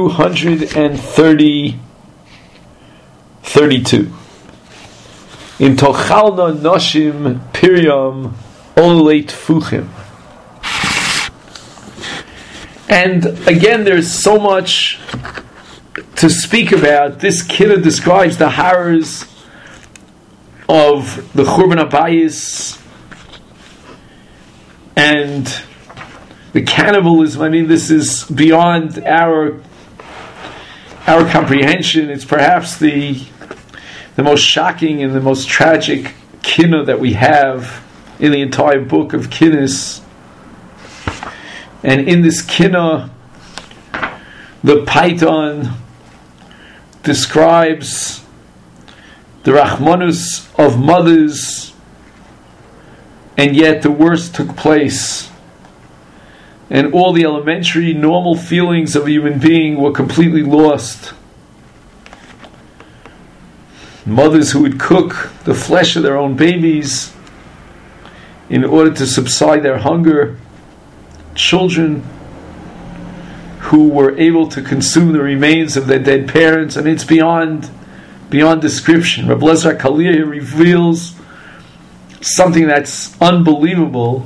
S1: 232. In Tochalna Noshim Piryam Olei Tfuchim. And again, there's so much to speak about. This Kinna describes the horrors of the Churban Abayis and the cannibalism. I mean, this is beyond our comprehension. It's perhaps the most shocking and the most tragic kinah that we have in the entire book of Kinnis. And in this kinah, the Python describes the Rachmanus of mothers, and yet the worst took place. And all the elementary, normal feelings of a human being were completely lost. Mothers who would cook the flesh of their own babies in order to subside their hunger. Children who were able to consume the remains of their dead parents. And it's beyond description. Reb Eliezer Kalir here reveals something that's unbelievable,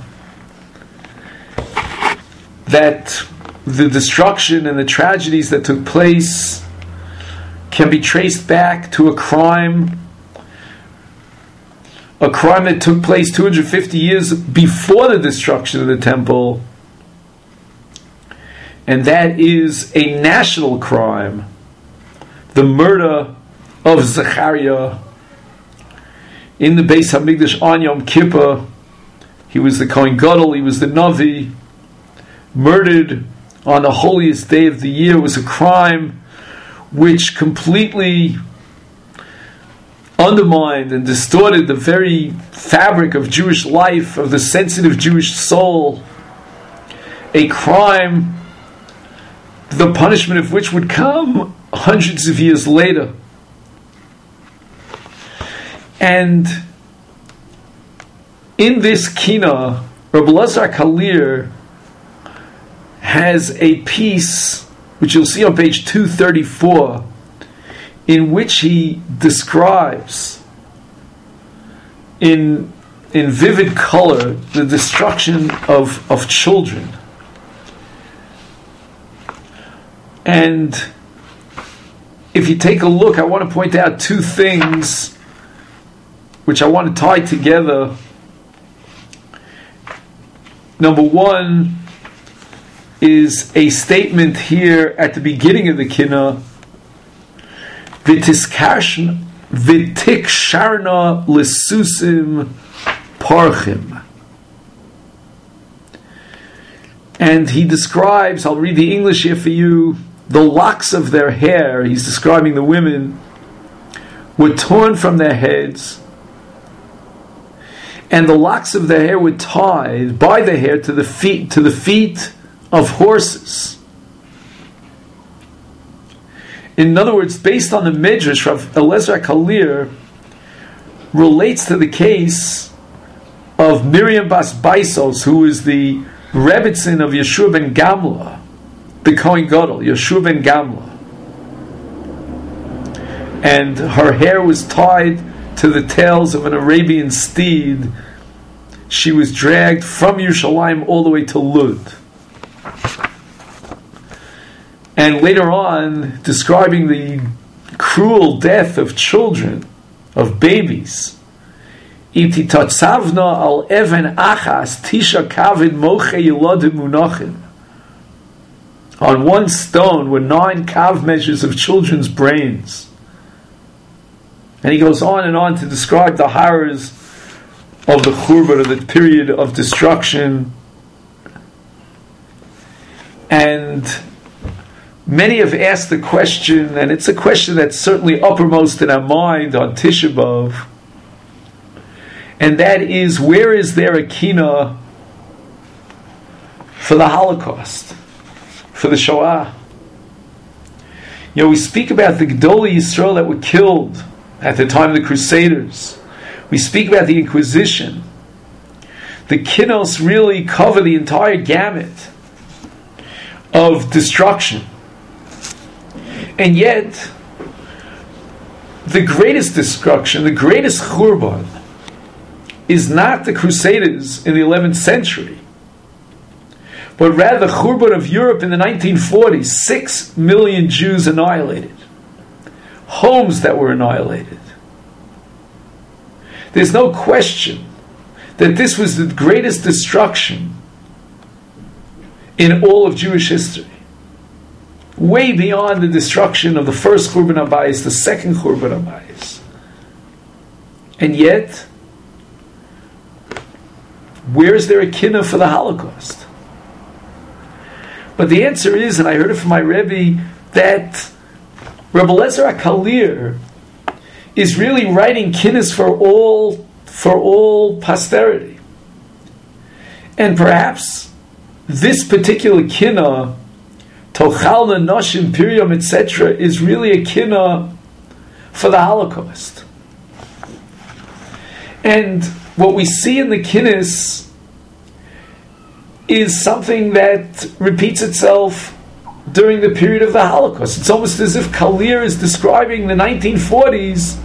S1: that the destruction and the tragedies that took place can be traced back to a crime that took place 250 years before the destruction of the temple, and that is a national crime, the murder of Zechariah in the Beis Hamikdash on Yom Kippur. He was the Kohen Gadol, he was the Navi, murdered on the holiest day of the year. It was a crime which completely undermined and distorted the very fabric of Jewish life, of the sensitive Jewish soul. A crime, the punishment of which would come hundreds of years later. And in this kinah, Reb Eliezer Kalir has a piece, which you'll see on page 234, in which he describes in vivid color the destruction of children. And if you take a look, I want to point out two things which I want to tie together. Number one is a statement here at the beginning of the kinah, V'tiksharna l'susim parchim. And he describes, I'll read the English here for you, the locks of their hair, he's describing the women, were torn from their heads, and the locks of their hair were tied by the hair to the feet of horses. In other words, based on the Midrash, Rav Eliezer Kalir relates to the case of Miriam Bas Baisos, who is the Rebbitzin of Yeshua ben Gamla, the Kohen Gadol, Yeshua ben Gamla. And her hair was tied to the tails of an Arabian steed. She was dragged from Yerushalayim all the way to Lud. And later on, describing the cruel death of children, of babies, Iti tatzavna al even achas tisha kavid moche yilodim munachim. On one stone were 9 kav measures of children's brains. And he goes on and on to describe the horrors of the Churban, of the period of destruction. And many have asked the question, and it's a question that's certainly uppermost in our mind on Tisha B'Av, and that is, where is there a kinah for the Holocaust, for the Shoah? You know, we speak about the Gedolei Yisrael that were killed at the time of the Crusaders. We speak about the Inquisition. The kinos really cover the entire gamut of destruction. And yet, the greatest destruction, the greatest Churban, is not the Crusaders in the 11th century, but rather the Churban of Europe in the 1940s. 6 million Jews annihilated. Homes that were annihilated. There's no question that this was the greatest destruction in all of Jewish history. Way beyond the destruction of the first Churban HaBayis, the second Churban HaBayis. And yet, where is there a kinna for the Holocaust? But the answer is, and I heard it from my Rebbe, that Rebbe Eliezer HaKalir is really writing kinnas for all posterity. And perhaps this particular kinna, Tochalna, Noshim, Pirium, etc., is really a kinna for the Holocaust. And what we see in the kinnis is something that repeats itself during the period of the Holocaust. It's almost as if Kalir is describing the 1940s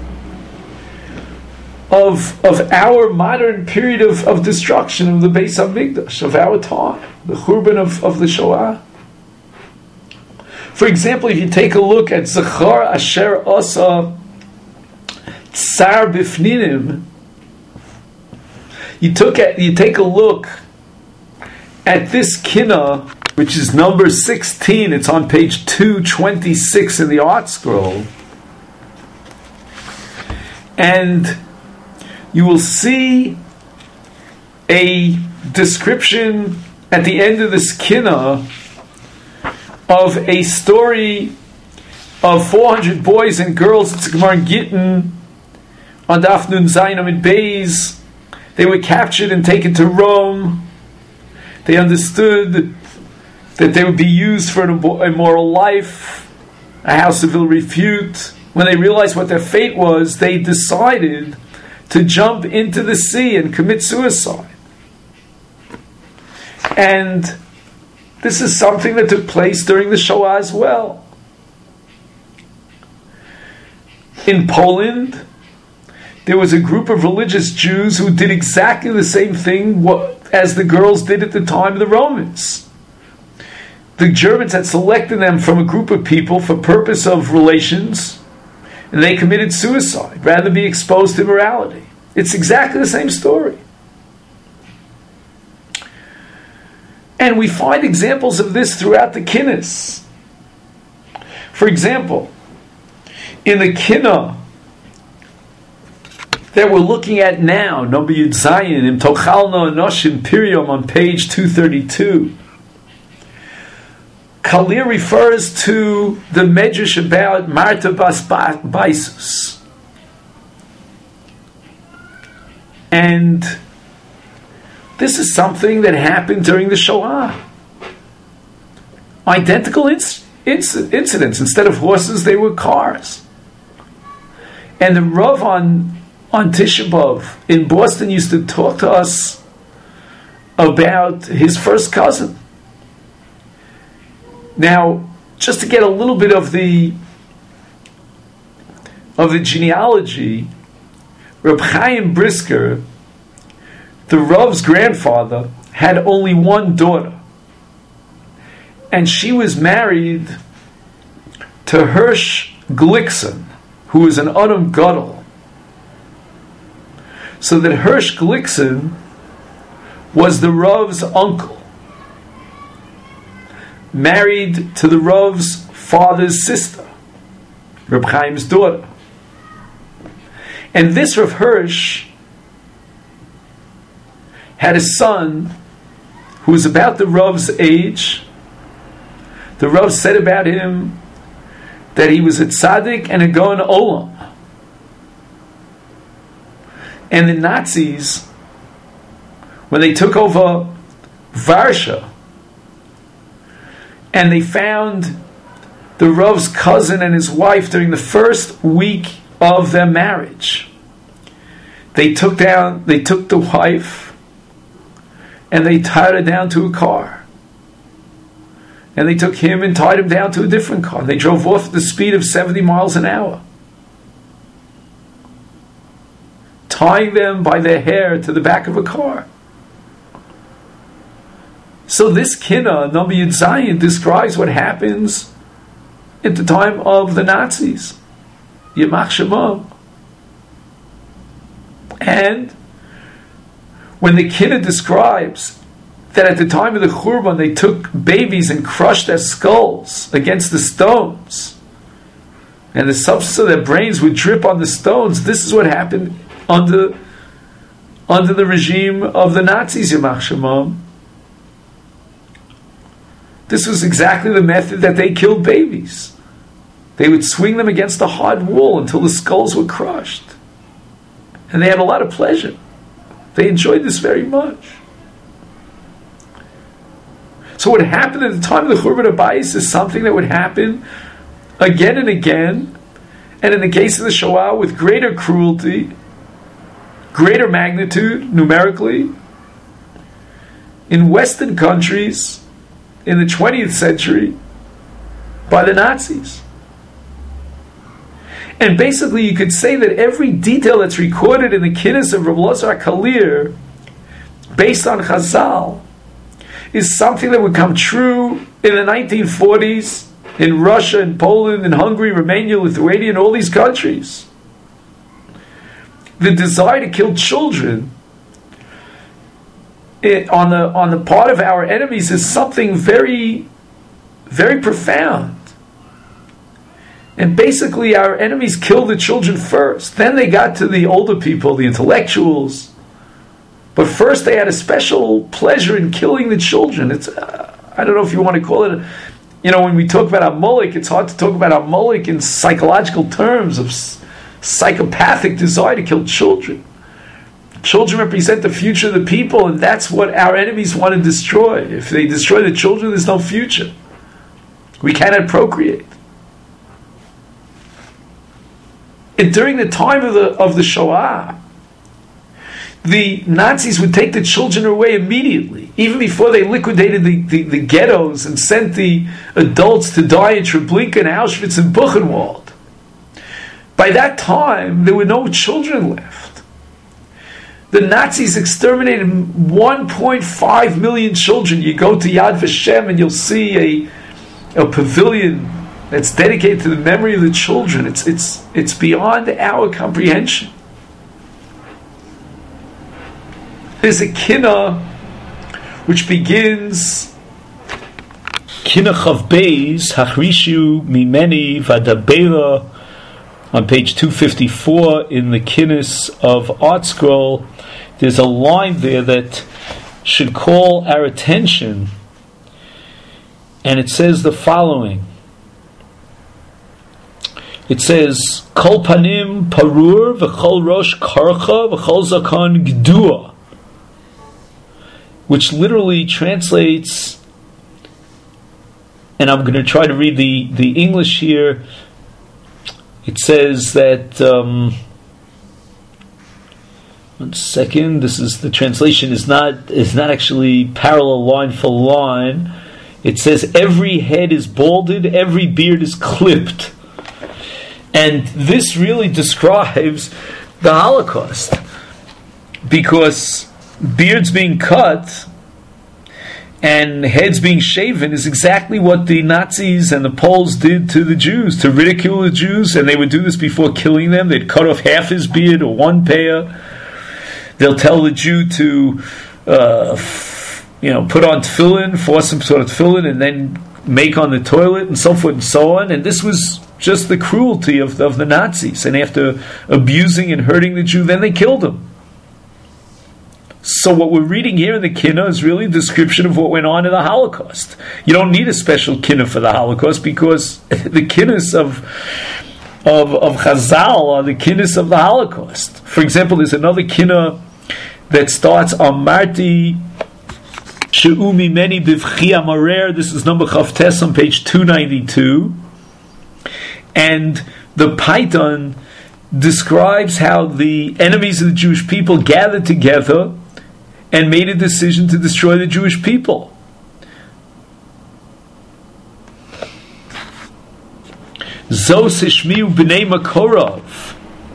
S1: of our modern period of destruction of the Beis HaMikdash, of our time, the Churban of the Shoah. For example, if you take a look at Zachar Asher Asa Tsar Bifninim, you take a look at this kinna, which is number 16. It's on page 226 in the Art Scroll, and you will see a description at the end of this kinna of a story of 400 boys and girls. It's a Gemara in Gittin on Daf Nun Zayin Amid Beis. They were captured and taken to Rome. They understood that they would be used for an immoral life, a house of ill repute. When they realized what their fate was, they decided to jump into the sea and commit suicide. And this is something that took place during the Shoah as well. In Poland, there was a group of religious Jews who did exactly the same thing as the girls did at the time of the Romans. The Germans had selected them from a group of people for purpose of relations, and they committed suicide rather than be exposed to immorality. It's exactly the same story. And we find examples of this throughout the kinnis. For example, in the kinna that we're looking at now, number Yud Zayin, in Tochalna Anoshim Pirium on page 232, Kalir refers to the Medrash about Marta Bas Baisus. And this is something that happened during the Shoah. Identical incidents. Instead of horses, they were cars. And the Rav on Tisha B'Av in Boston used to talk to us about his first cousin. Now, just to get a little bit of the genealogy, Reb Chaim Brisker, the Rav's grandfather, had only one daughter, and she was married to Hirsch Glickson, who was an Adam Gadol. So that Hirsch Glickson was the Rav's uncle, married to the Rav's father's sister, Reb Chaim's daughter. And this Rav Hirsch had a son who was about the Rav's age. The Rav said about him that he was a tzaddik and a Gaon Olam. And the Nazis, when they took over Varsha, and they found the Rav's cousin and his wife during the first week of their marriage, they took the wife and they tied her down to a car. And they took him and tied him down to a different car. They drove off at the speed of 70 miles an hour, tying them by their hair to the back of a car. So this kinna, Nabi Yud Zayin, describes what happens at the time of the Nazis. Yamach Shemam. And when the kinna describes that at the time of the Churban they took babies and crushed their skulls against the stones, and the substance of their brains would drip on the stones. This is what happened under the regime of the Nazis, Yamach Shemam. This was exactly the method that they killed babies. They would swing them against a hard wall until the skulls were crushed. And they had a lot of pleasure. They enjoyed this very much. So what happened at the time of the Churban Abayis is something that would happen again and again, and in the case of the Shoah, with greater cruelty, greater magnitude, numerically, in Western countries, in the 20th century, by the Nazis. And basically you could say that every detail that's recorded in the Kinnis of Rav Elazar Kalir, based on Chazal, is something that would come true in the 1940s, in Russia, in Poland, in Hungary, Romania, Lithuania, and all these countries. The desire to kill children on the part of our enemies is something very, very profound. And basically our enemies killed the children first. Then they got to the older people, the intellectuals. But first they had a special pleasure in killing the children. It's, I don't know if you want to call it, when we talk about Amalek, it's hard to talk about Amalek in psychological terms of psychopathic desire to kill children. Children represent the future of the people, and that's what our enemies want to destroy. If they destroy the children, there's no future. We cannot procreate. And during the time of the Shoah, the Nazis would take the children away immediately, even before they liquidated the ghettos and sent the adults to die in Treblinka and Auschwitz and Buchenwald. By that time, there were no children left. The Nazis exterminated 1.5 million children. You go to Yad Vashem and you'll see a pavilion that's dedicated to the memory of the children. It's beyond our comprehension. There's a kinnah which begins Kinnah Chav Beis Hachrishu Mimeni Vadabera on page 254 in the Kinnis of Art Scroll. There's a line there that should call our attention, and it says the following. It says, Kol panim parur v'chol rosh karcha v'chol zakon gdua, which literally translates, and I'm going to try to read the English here. It says that, one second, this is the translation is not actually parallel line for line. It says every head is balded, every beard is clipped. And this really describes the Holocaust, because beards being cut and heads being shaven is exactly what the Nazis and the Poles did to the Jews, to ridicule the Jews. And they would do this before killing them. They'd cut off half his beard or one pair. They'll tell the Jew to put on tefillin, force him to put on tefillin, and then make on the toilet, and so forth and so on. And this was just the cruelty of the Nazis. And after abusing and hurting the Jew, then they killed him. So what we're reading here in the Kinnah is really a description of what went on in the Holocaust. You don't need a special Kinnah for the Holocaust, because the Kinnas of Chazal are the Kinnas of the Holocaust. For example, there's another Kinnah that starts on Marti She'u Mimeni Bivchi Amarer. This is number Chavtes on page 292. And the Python describes how the enemies of the Jewish people gathered together and made a decision to destroy the Jewish people. Zos Ishmiu B'nei Makorov.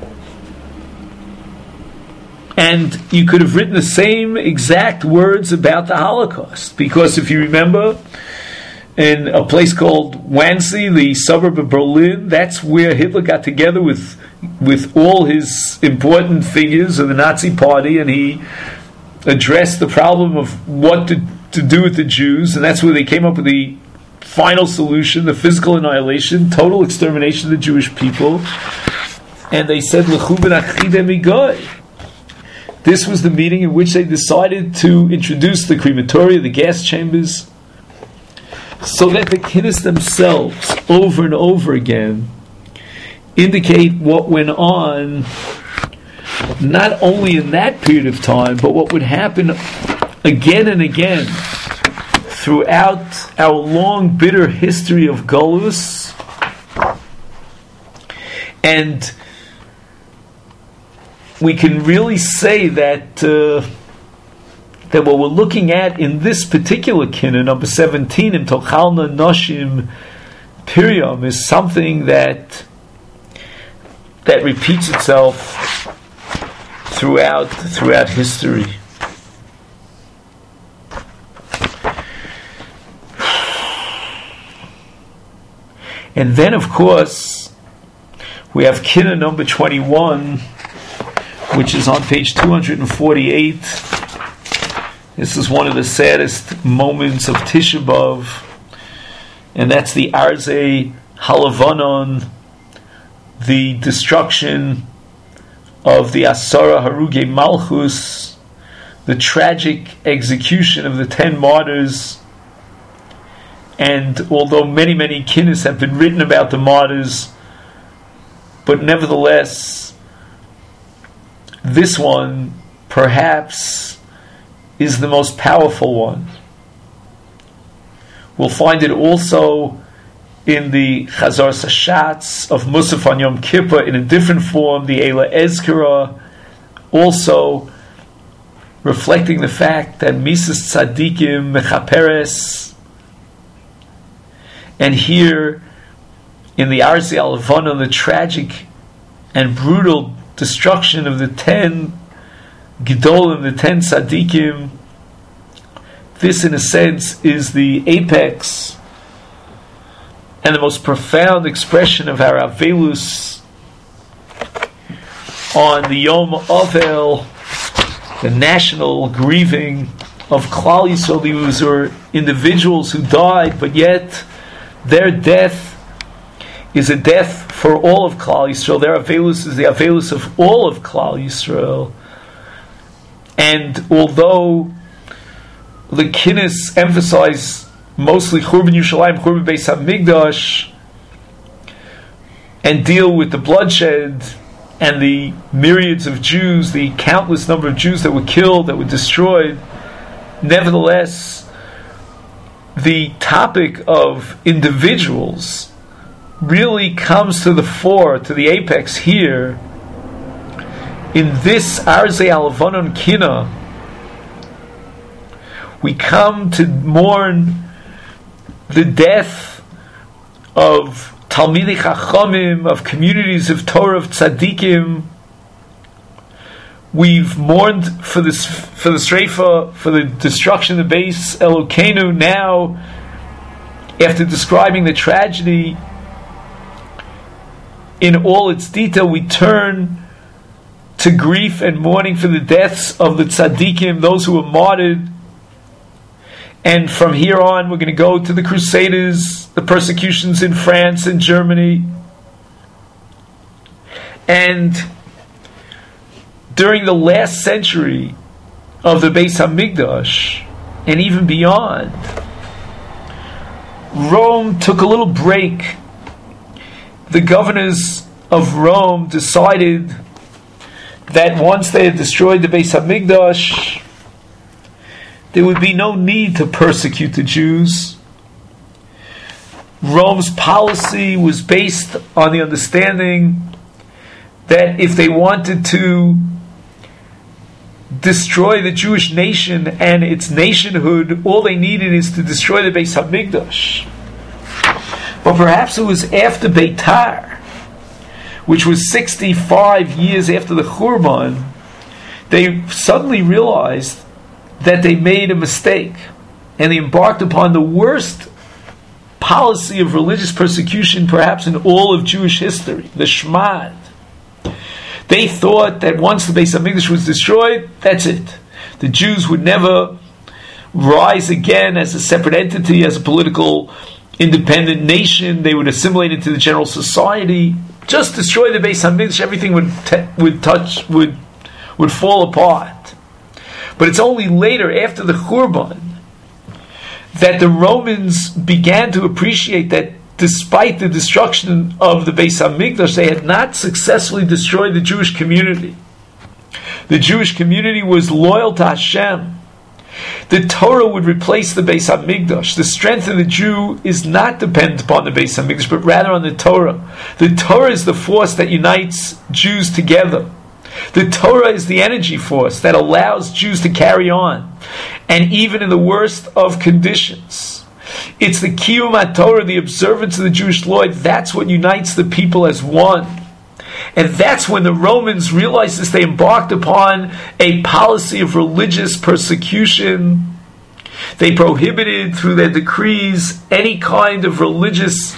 S1: And you could have written the same exact words about the Holocaust, because if you remember, in a place called Wannsee, the suburb of Berlin, that's where Hitler got together with all his important figures of the Nazi Party, and he addressed the problem of what to do with the Jews, and that's where they came up with the final solution, the physical annihilation, total extermination of the Jewish people. And they said, L'chu v'nachidem migoy. This was the meeting in which they decided to introduce the crematoria, the gas chambers, so that the kinnis themselves, over and over again, indicate what went on, not only in that period of time, but what would happen again and again throughout our long, bitter history of Golus. And we can really say that that what we're looking at in this particular kinna, number 17, in Tochalna Noshim Piriam, is something that repeats itself throughout history. And then, of course, we have kinna number 21, which is on page 248. This is one of the saddest moments of Tisha B'Av, and that's the Arzei Halavanon, the destruction of the Asara Haruge Malchus, the tragic execution of the 10 martyrs. And although many, many kinnis have been written about the martyrs, but nevertheless, this one perhaps is the most powerful one. We'll find it also in the Chazar Sashatz of Musaf on Yom Kippur in a different form, the Eila Ezkira, also reflecting the fact that Mises Tzadikim Mechaperes. And here, in the Arzei Halavanon, the tragic and brutal destruction of the 10 Gedolim, the 10 Tzadikim, this in a sense is the apex and the most profound expression of our Avelus on the Yom Ovel, the national grieving of Klal Yisrael. These were individuals who died, but yet their death is a death for all of Klal Yisrael. Their Avelus is the Avelus of all of Klal Yisrael. And although the kinnis emphasize mostly Churban Yerushalayim, Churban Beis Hamikdash, and deal with the bloodshed and the myriads of Jews, the countless number of Jews that were killed, that were destroyed, nevertheless, the topic of individuals really comes to the fore, to the apex here, in this Arzei Halavanon Kinna. We come to mourn the death of Talmidei Chachamim, of communities of Torah, of Tzadikim. We've mourned for the Sreifa, for the destruction of the base Elokeinu. Now, after describing the tragedy in all its detail, we turn to grief and mourning for the deaths of the Tzadikim, those who were martyred. And from here on, we're going to go to the Crusaders, the persecutions in France and Germany. And during the last century of the Beis Hamikdash, and even beyond, Rome took a little break. The governors of Rome decided that once they had destroyed the Beis Hamikdash, there would be no need to persecute the Jews. Rome's policy was based on the understanding that if they wanted to destroy the Jewish nation and its nationhood, all they needed is to destroy the Beis Hamikdash. But perhaps it was after Beitar, which was 65 years after the Churban, they suddenly realized that they made a mistake, and they embarked upon the worst policy of religious persecution perhaps in all of Jewish history, the Shmad. They thought that once the Beis Hamikdash was destroyed, that's it. The Jews would never rise again as a separate entity, as a political independent nation. They would assimilate into the general society. Just destroy the Beis Hamikdash, everything would fall apart. But it's only later, after the Churban, that the Romans began to appreciate that despite the destruction of the Beis Hamikdash, they had not successfully destroyed the Jewish community. The Jewish community was loyal to Hashem. The Torah would replace the Beis Hamikdash. The strength of the Jew is not dependent upon the Beis Hamikdash, but rather on the Torah. The Torah is the force that unites Jews together. The Torah is the energy force that allows Jews to carry on, and even in the worst of conditions. It's the Kiyum HaTorah, the observance of the Jewish law. That's what unites the people as one. And that's when the Romans realized this. They embarked upon a policy of religious persecution. They prohibited through their decrees any kind of religious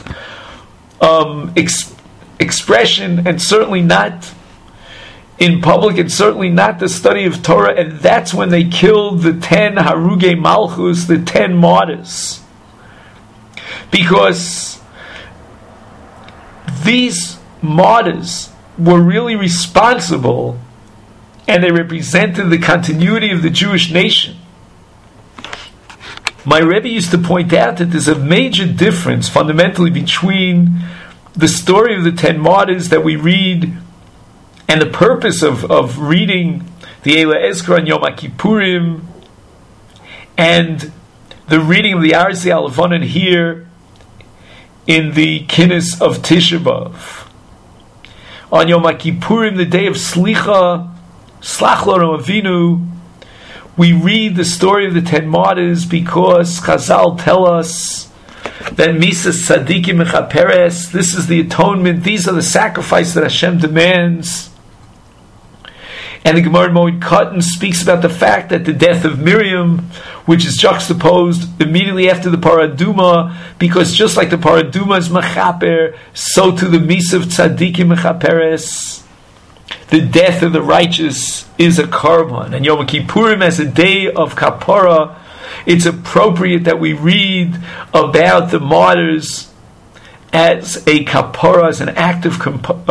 S1: expression, and certainly not in public, and certainly not the study of Torah. And that's when they killed the 10 Harugei Malchus, the 10 martyrs. Because these martyrs were really responsible, and they represented the continuity of the Jewish nation. My Rebbe used to point out that there's a major difference fundamentally between the story of the 10 martyrs that we read, and the purpose of reading the Eila Ezra and Yom HaKippurim, and the reading of the Arzi Alavonon here in the Kinnis of Tisha B'Av. On Yom HaKippurim, the day of Slicha, Slach Lanu Avinu, we read the story of the 10 martyrs because Chazal tell us that Misas Tzadikim Mechaperes, this is the atonement, these are the sacrifices that Hashem demands. And the Gemara in Moed Katan speaks about the fact that the death of Miriam, which is juxtaposed immediately after the Paraduma, because just like the Paraduma is Mechaper, so too the Misa of Tzadikim Mechaperes, the death of the righteous is a Karban. And Yom Kippurim as a day of Kapara, it's appropriate that we read about the martyrs as a Kapara, as an act of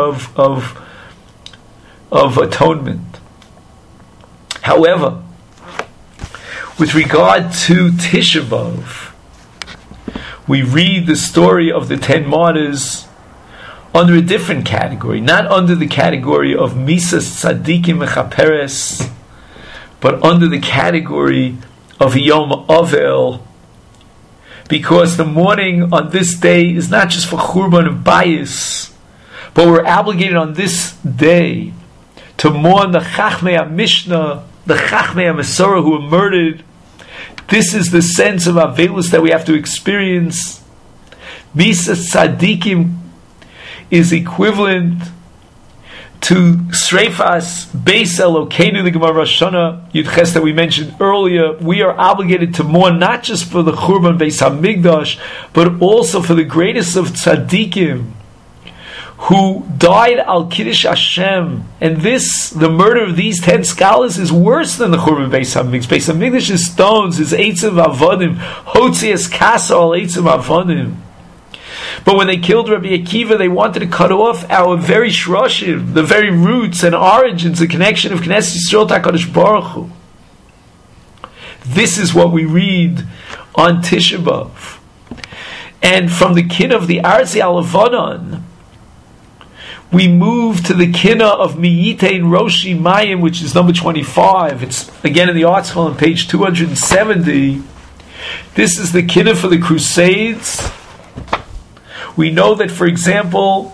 S1: atonement. However, with regard to Tisha B'Av, we read the story of the 10 martyrs under a different category, not under the category of Misas Tzadikim Mechaperes, but under the category of Yom Avel, because the mourning on this day is not just for Churban and Bayis, but we're obligated on this day to mourn the Chachmei HaMishnah, the Chachmei HaMasorah who were murdered. This is the sense of Avelus that we have to experience. Misas Tzadikim is equivalent to Sreifas Beis Elokeinu, the Gemara Rosh Hashanah Yudches that we mentioned earlier. We are obligated to mourn not just for the Churban Beis Hamikdash, but also for the greatest of Tzadikim who died al Kiddush Hashem. And this, the murder of these 10 scholars, is worse than the Churban Beis Hamikdash. Beis Hamikdash is stones, is Eitzav Avodim, Hotzias Kasa al Eitzav Avodim. But when they killed Rabbi Akiva, they wanted to cut off our very shroshim, the very roots and origins, the connection of Knesset Yisrael to HaKadosh Baruch Hu. This is what we read on Tisha B'Av. And from the kin of the Arzi Alavonon, we move to the Kinnah of Miyitein Roshi Mayim, which is number 25. It's again in the article on page 270. This is the Kinnah for the Crusades. We know that, for example,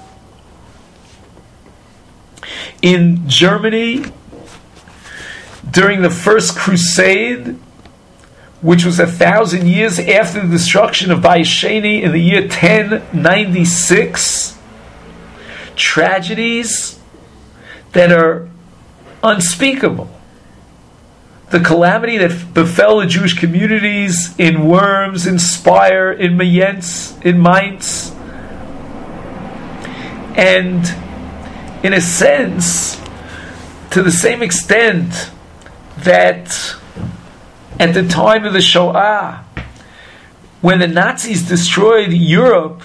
S1: in Germany, during the First Crusade, which was 1,000 years after the destruction of Bayis Sheni in the year 1096, tragedies that are unspeakable. The calamity that befell the Jewish communities in Worms, in Speyer, in Mayence, in Mainz. And in a sense, to the same extent that at the time of the Shoah, when the Nazis destroyed Europe,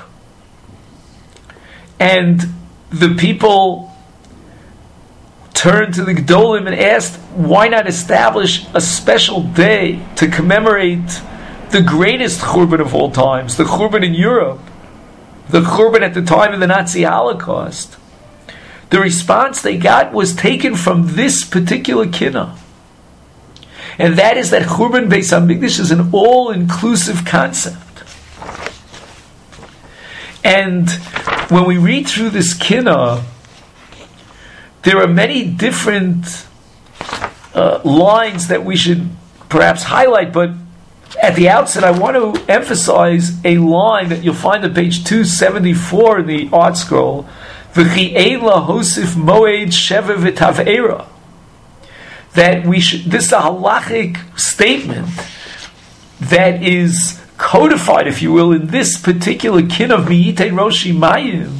S1: and the people turned to the Gedolim and asked, why not establish a special day to commemorate the greatest Churban of all times, the Churban in Europe, the Churban at the time of the Nazi Holocaust? The response they got was taken from this particular kinnah. And that is that Churban Beis HaMikdash is an all-inclusive concept. And when we read through this kinnah, there are many different lines that we should perhaps highlight, but at the outset I want to emphasize a line that you'll find on page 274 in the Art Scroll, V'chi ein lahosif moed sheva v'tav'era. That we should, this is a halachic statement that is codified, if you will, in this particular kin of Mi'itei Rosh Mayim,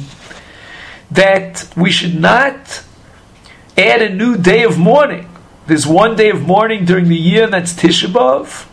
S1: that we should not add a new day of mourning. There's one day of mourning during the year, and that's Tisha B'Av,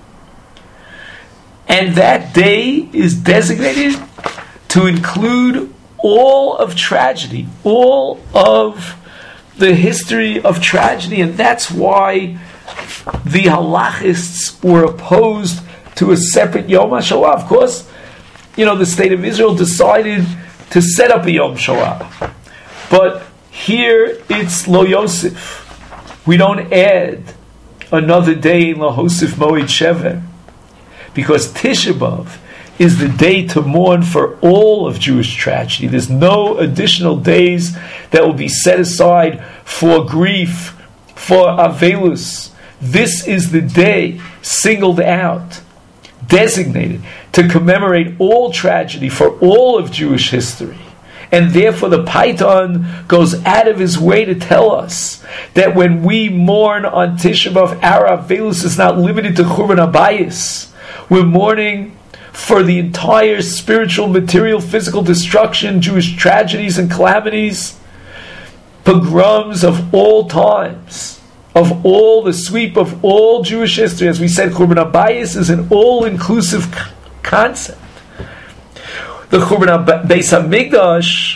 S1: and that day is designated to include all of tragedy, all of the history of tragedy, and that's why the halachists were opposed to a separate Yom HaShoah. Of course, the state of Israel decided to set up a Yom Shoah, but here it's Lo Yosef. We don't add another day in Lahosif Moed Shever, because Tisha B'Av is the day to mourn for all of Jewish tragedy. There's no additional days that will be set aside for grief, for Avelus. This is the day singled out, designated to commemorate all tragedy for all of Jewish history. And therefore the Paitan goes out of his way to tell us that when we mourn on Tisha B'Av, our Avelus is not limited to Churban Abayis. We're mourning for the entire spiritual, material, physical destruction, Jewish tragedies and calamities, pogroms of all times, of all the sweep of all Jewish history. As we said, Churban Abayis is an all-inclusive concept. The Churban Beis HaMikdash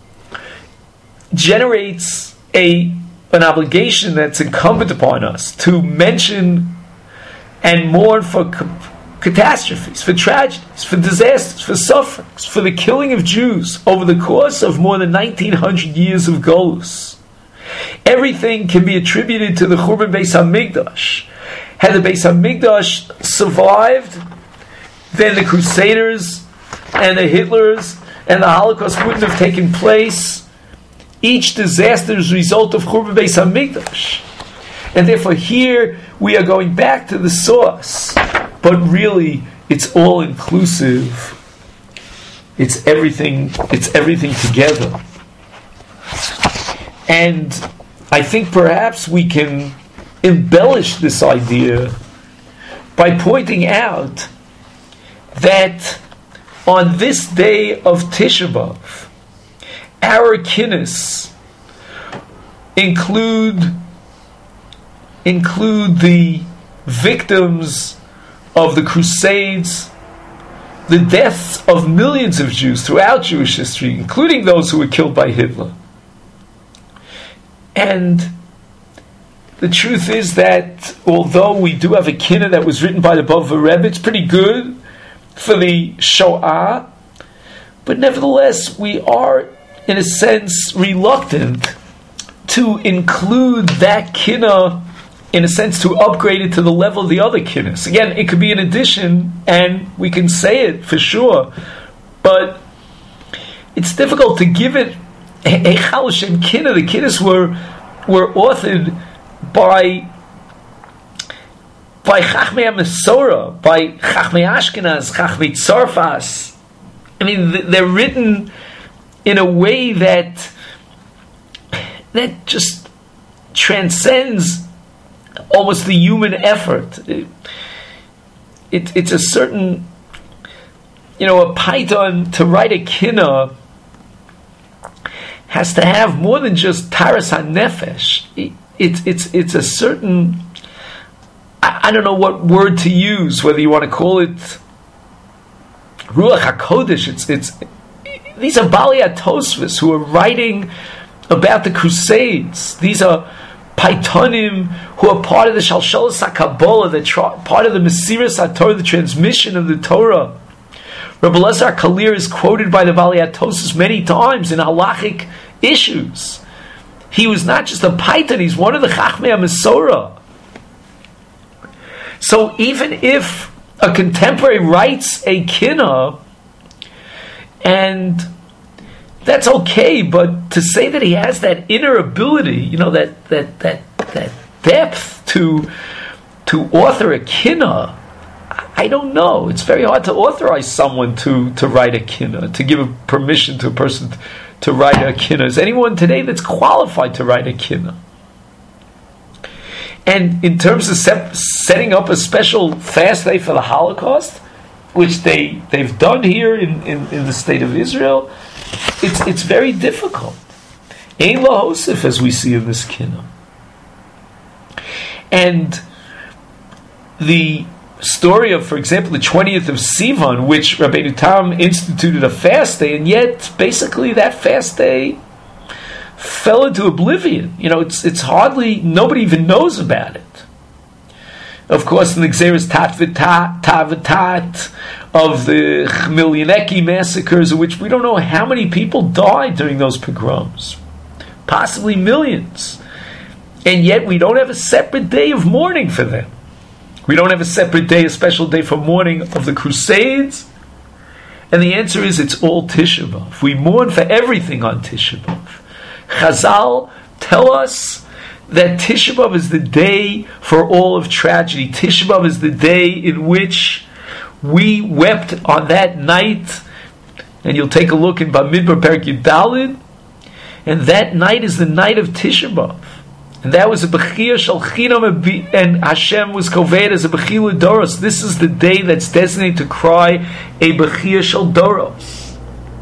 S1: generates an obligation that's incumbent upon us to mention and mourn for catastrophes, for tragedies, for disasters, for sufferings, for the killing of Jews over the course of more than 1900 years of Golus. Everything can be attributed to the Churban Beis HaMikdash. Had the Beis HaMikdash survived, then the Crusaders and the Hitlers and the Holocaust wouldn't have taken place. Each disaster is a result of Churban Beis HaMikdash. And therefore here we are going back to the source. But really, it's all inclusive. It's everything together. And I think perhaps we can embellish this idea by pointing out that on this day of Tisha B'Av, our kinnis include the victims of the Crusades, the deaths of millions of Jews throughout Jewish history, including those who were killed by Hitler. And the truth is that although we do have a kinnah that was written by the Bava Rebbe, it's pretty good for the Shoah, but nevertheless we are, in a sense, reluctant to include that kinnah, in a sense, to upgrade it to the level of the other kinnis. Again, it could be an addition, and we can say it for sure, but it's difficult to give it a Chal Hashem kinnah. The kinnis were authored by Chachmei HaMesorah, by Chachmei Ashkenaz, Chachmei Tzarfas. I mean, they're written in a way that just transcends almost the human effort. It's a certain, a Paitan to write a kinnah has to have more than just Taras HaNefesh. It's a certain I don't know what word to use, whether you want to call it Ruach HaKodesh. It's these are Balei HaTosfos who are writing about the Crusades. These are Paitonim who are part of the Shalshalas HaKabbalah, part of the Mesiras HaTorah, the transmission of the Torah. Rabbi Elazar Kalir is quoted by the Balei HaTosfos many times in halachic issues. He was not just a Paiton, he's one of the Chachmei HaMesorah. So even if a contemporary writes a kinnah, and that's okay, but to say that he has that inner ability, that depth to author a kinnah, I don't know. It's very hard to authorize someone to write a kinnah, to give a permission to a person to write a kinnah. Is anyone today that's qualified to write a kinnah? And in terms of setting up a special fast day for the Holocaust, which they've done here in the state of Israel, it's very difficult. Ein lahosif, as we see in this kinnah. And the story of, for example, the 20th of Sivan, which Rabbeinu Tam instituted a fast day, and yet basically that fast day fell into oblivion. It's hardly, nobody even knows about it. Of course, in the Gzeres Tat V'Tat of the Chmielnicki massacres, of which we don't know how many people died during those pogroms, possibly millions, and yet we don't have a separate day of mourning for them. We don't have a separate day, a special day for mourning of the Crusades. And the answer is, it's all Tisha B'Av. We mourn for everything on Tisha B'Av. Chazal tell us that Tisha B'Av is the day for all of tragedy. Tisha B'Av is the day in which we wept on that night. And you'll take a look in Bamidbar Perek Yudalid. And that night is the night of Tisha B'Av. And that was a Bechia Shel Chinam, and Hashem was koved as a Bechia Doros. This is the day that's designated to cry a Bechia Shel Doros.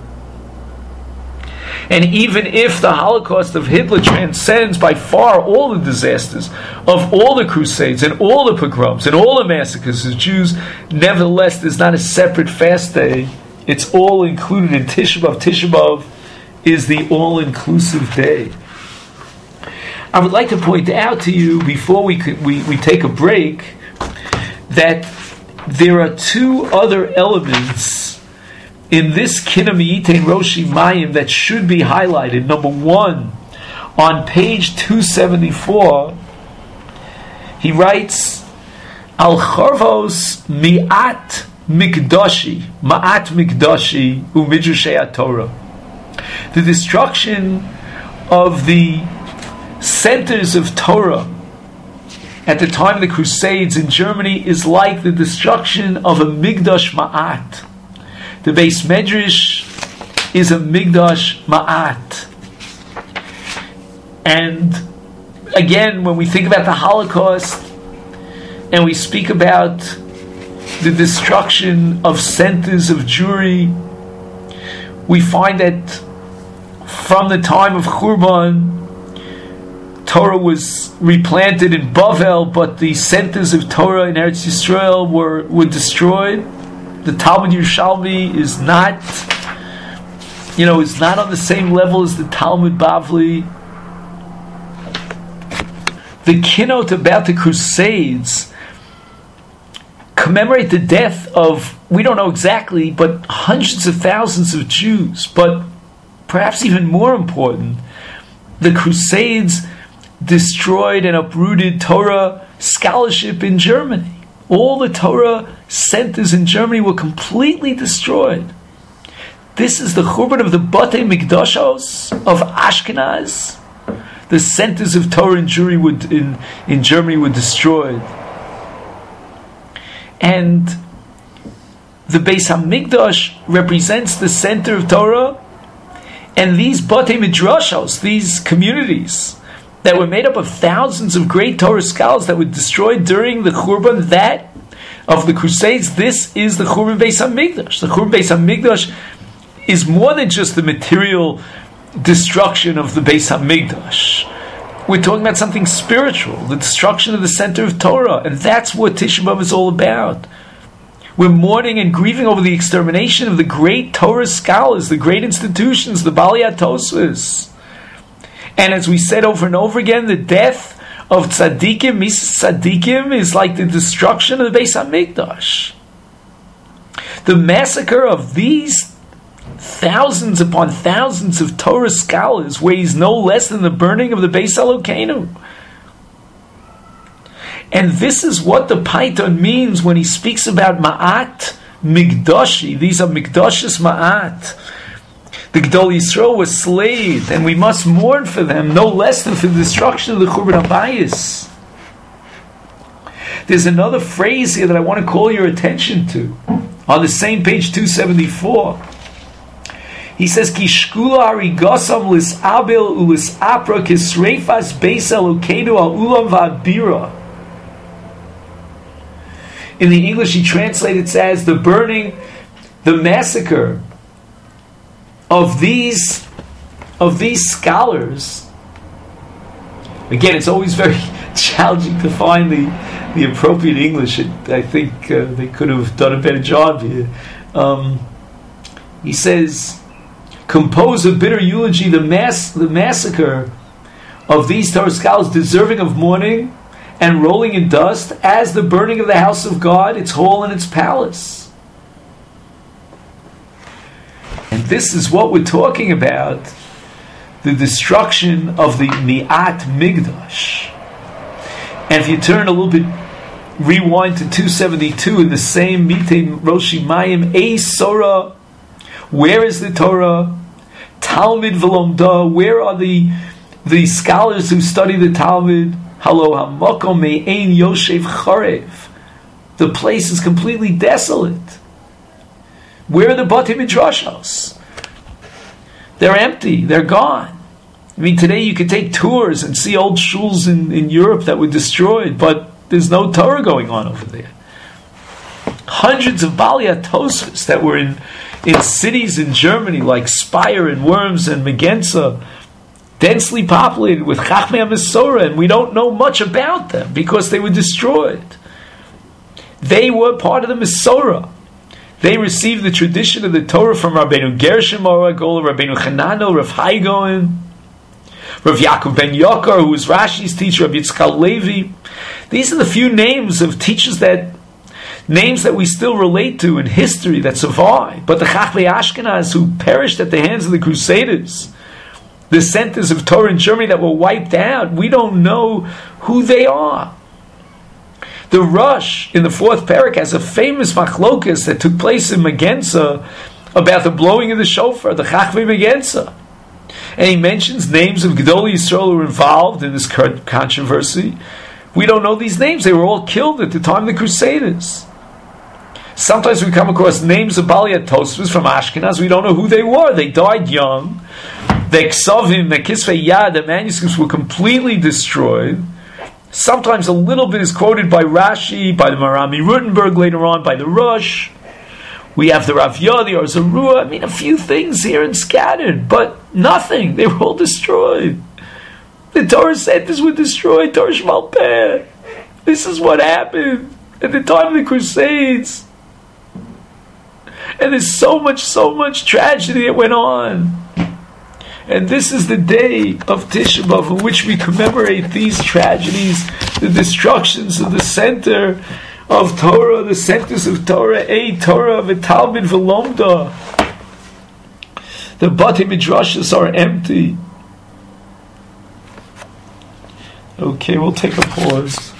S1: And even if the Holocaust of Hitler transcends by far all the disasters of all the Crusades and all the pogroms and all the massacres of Jews, nevertheless there's not a separate fast day. It's all included in Tisha B'Av. Tisha B'Av is the all-inclusive day. I would like to point out to you, before we take a break, that there are two other elements in this Kinnah Me'itein Roshi Mayim that should be highlighted. Number one, on page 274, he writes, Al Charvos Mi'at Mikdashi U'Midrashei Torah. The destruction of the centers of Torah at the time of the Crusades in Germany is like the destruction of a Migdash Ma'at. The Beis Medrash is a Migdash Ma'at. And again, when we think about the Holocaust and we speak about the destruction of centers of Jewry, we find that from the time of Churban, Torah was replanted in Bavel, but the centers of Torah in Eretz Yisrael were destroyed. The Talmud Yerushalmi is not on the same level as the Talmud Bavli. The kinnot about the Crusades commemorate the death of, we don't know exactly, but hundreds of thousands of Jews. But perhaps even more important, the Crusades destroyed and uprooted Torah scholarship in Germany. All the Torah centers in Germany were completely destroyed. This is the Churban of the Batei Mikdashos of Ashkenaz. The centers of Torah in Germany were destroyed. And the Beis HaMikdash represents the center of Torah, and these Batei Midrashos, these communities that were made up of thousands of great Torah scholars that were destroyed during the Churban that of the Crusades. This is the Churban Beis HaMikdash. The Churban Beis HaMikdash is more than just the material destruction of the Beis HaMikdash. We're talking about something spiritual, the destruction of the center of Torah, and that's what Tisha B'Av is all about. We're mourning and grieving over the extermination of the great Torah scholars, the great institutions, the Balei HaTosfos. And as we said over and over again, the death of tzaddikim, tzaddikim, is like the destruction of the Beis HaMikdash. The massacre of these thousands upon thousands of Torah scholars weighs no less than the burning of the Beis Elokeinu. And this is what the Paiton means when he speaks about Ma'at Migdashi. These are Migdashis Ma'at. The Gedol Yisrael was slayed, and we must mourn for them no less than for the destruction of the Churban HaBayis. There's another phrase here that I want to call your attention to. On the same page 274. He says, Ki shkula harigasam lis'abel ulis'apra kisreifas beis Elokeinu al ulam va'adbira. In the English, he translates it as the burning, the massacre of these scholars. Again, it's always very challenging to find the appropriate English. I think they could have done a better job here. He says, compose a bitter eulogy, the massacre of these Torah scholars, deserving of mourning and rolling in dust, as the burning of the house of God, its hall and its palace. And this is what we're talking about, the destruction of the Mi'at Migdash. And if you turn a little bit, rewind to 272 in the same Mitei Roshi Mayim, Eis Sora, where is the Torah? Talmud V'lomda, where are the scholars who study the Talmud? Halo hamakom me'ein yoshev charev. The place is completely desolate. Where are the Batei Midrashos? They're empty. They're gone. I mean, today you could take tours and see old shuls in Europe that were destroyed, but there's no Torah going on over there. Hundreds of Balei HaTosfos that were in cities in Germany like Speyer and Worms and Magenza, densely populated with Chachmei HaMesorah, and we don't know much about them because they were destroyed. They were part of the Mesorah. They received the tradition of the Torah from Rabbeinu Gershom Oragol, Rabbeinu Chananel, Rav Hai Gaon, Rav Yaakov ben Yokar, who was Rashi's teacher, Rav Yitzchak Levi. These are the few names of teachers names that we still relate to in history that survive. But the Chachmei Ashkenaz who perished at the hands of the Crusaders, the centers of Torah in Germany that were wiped out, we don't know who they are. The Rosh in the fourth parak has a famous machlokas that took place in Magenza about the blowing of the shofar, the Chachmei Magenza. And he mentions names of Gedol Yisrael who were involved in this controversy. We don't know these names. They were all killed at the time of the Crusaders. Sometimes we come across names of Balei HaTosfos from Ashkenaz. We don't know who they were. They died young. The Ksavim, the Kisvei Yad, the manuscripts were completely destroyed. Sometimes a little bit is quoted by Rashi, by the Marami Rutenberg later on, by the Rosh. We have the Rav Yodi or Zarua. I mean, a few things here and scattered, but nothing. They were all destroyed. The Torah centers were destroyed. Torah Shmal Peh. This is what happened at the time of the Crusades. And there's so much tragedy that went on. And this is the day of Tisha B'Av in which we commemorate these tragedies, the destructions of the center of Torah, the centers of Torah, Torah, V'Talmud V'Lomda. The Batei Midrashos are empty. Okay, we'll take a pause.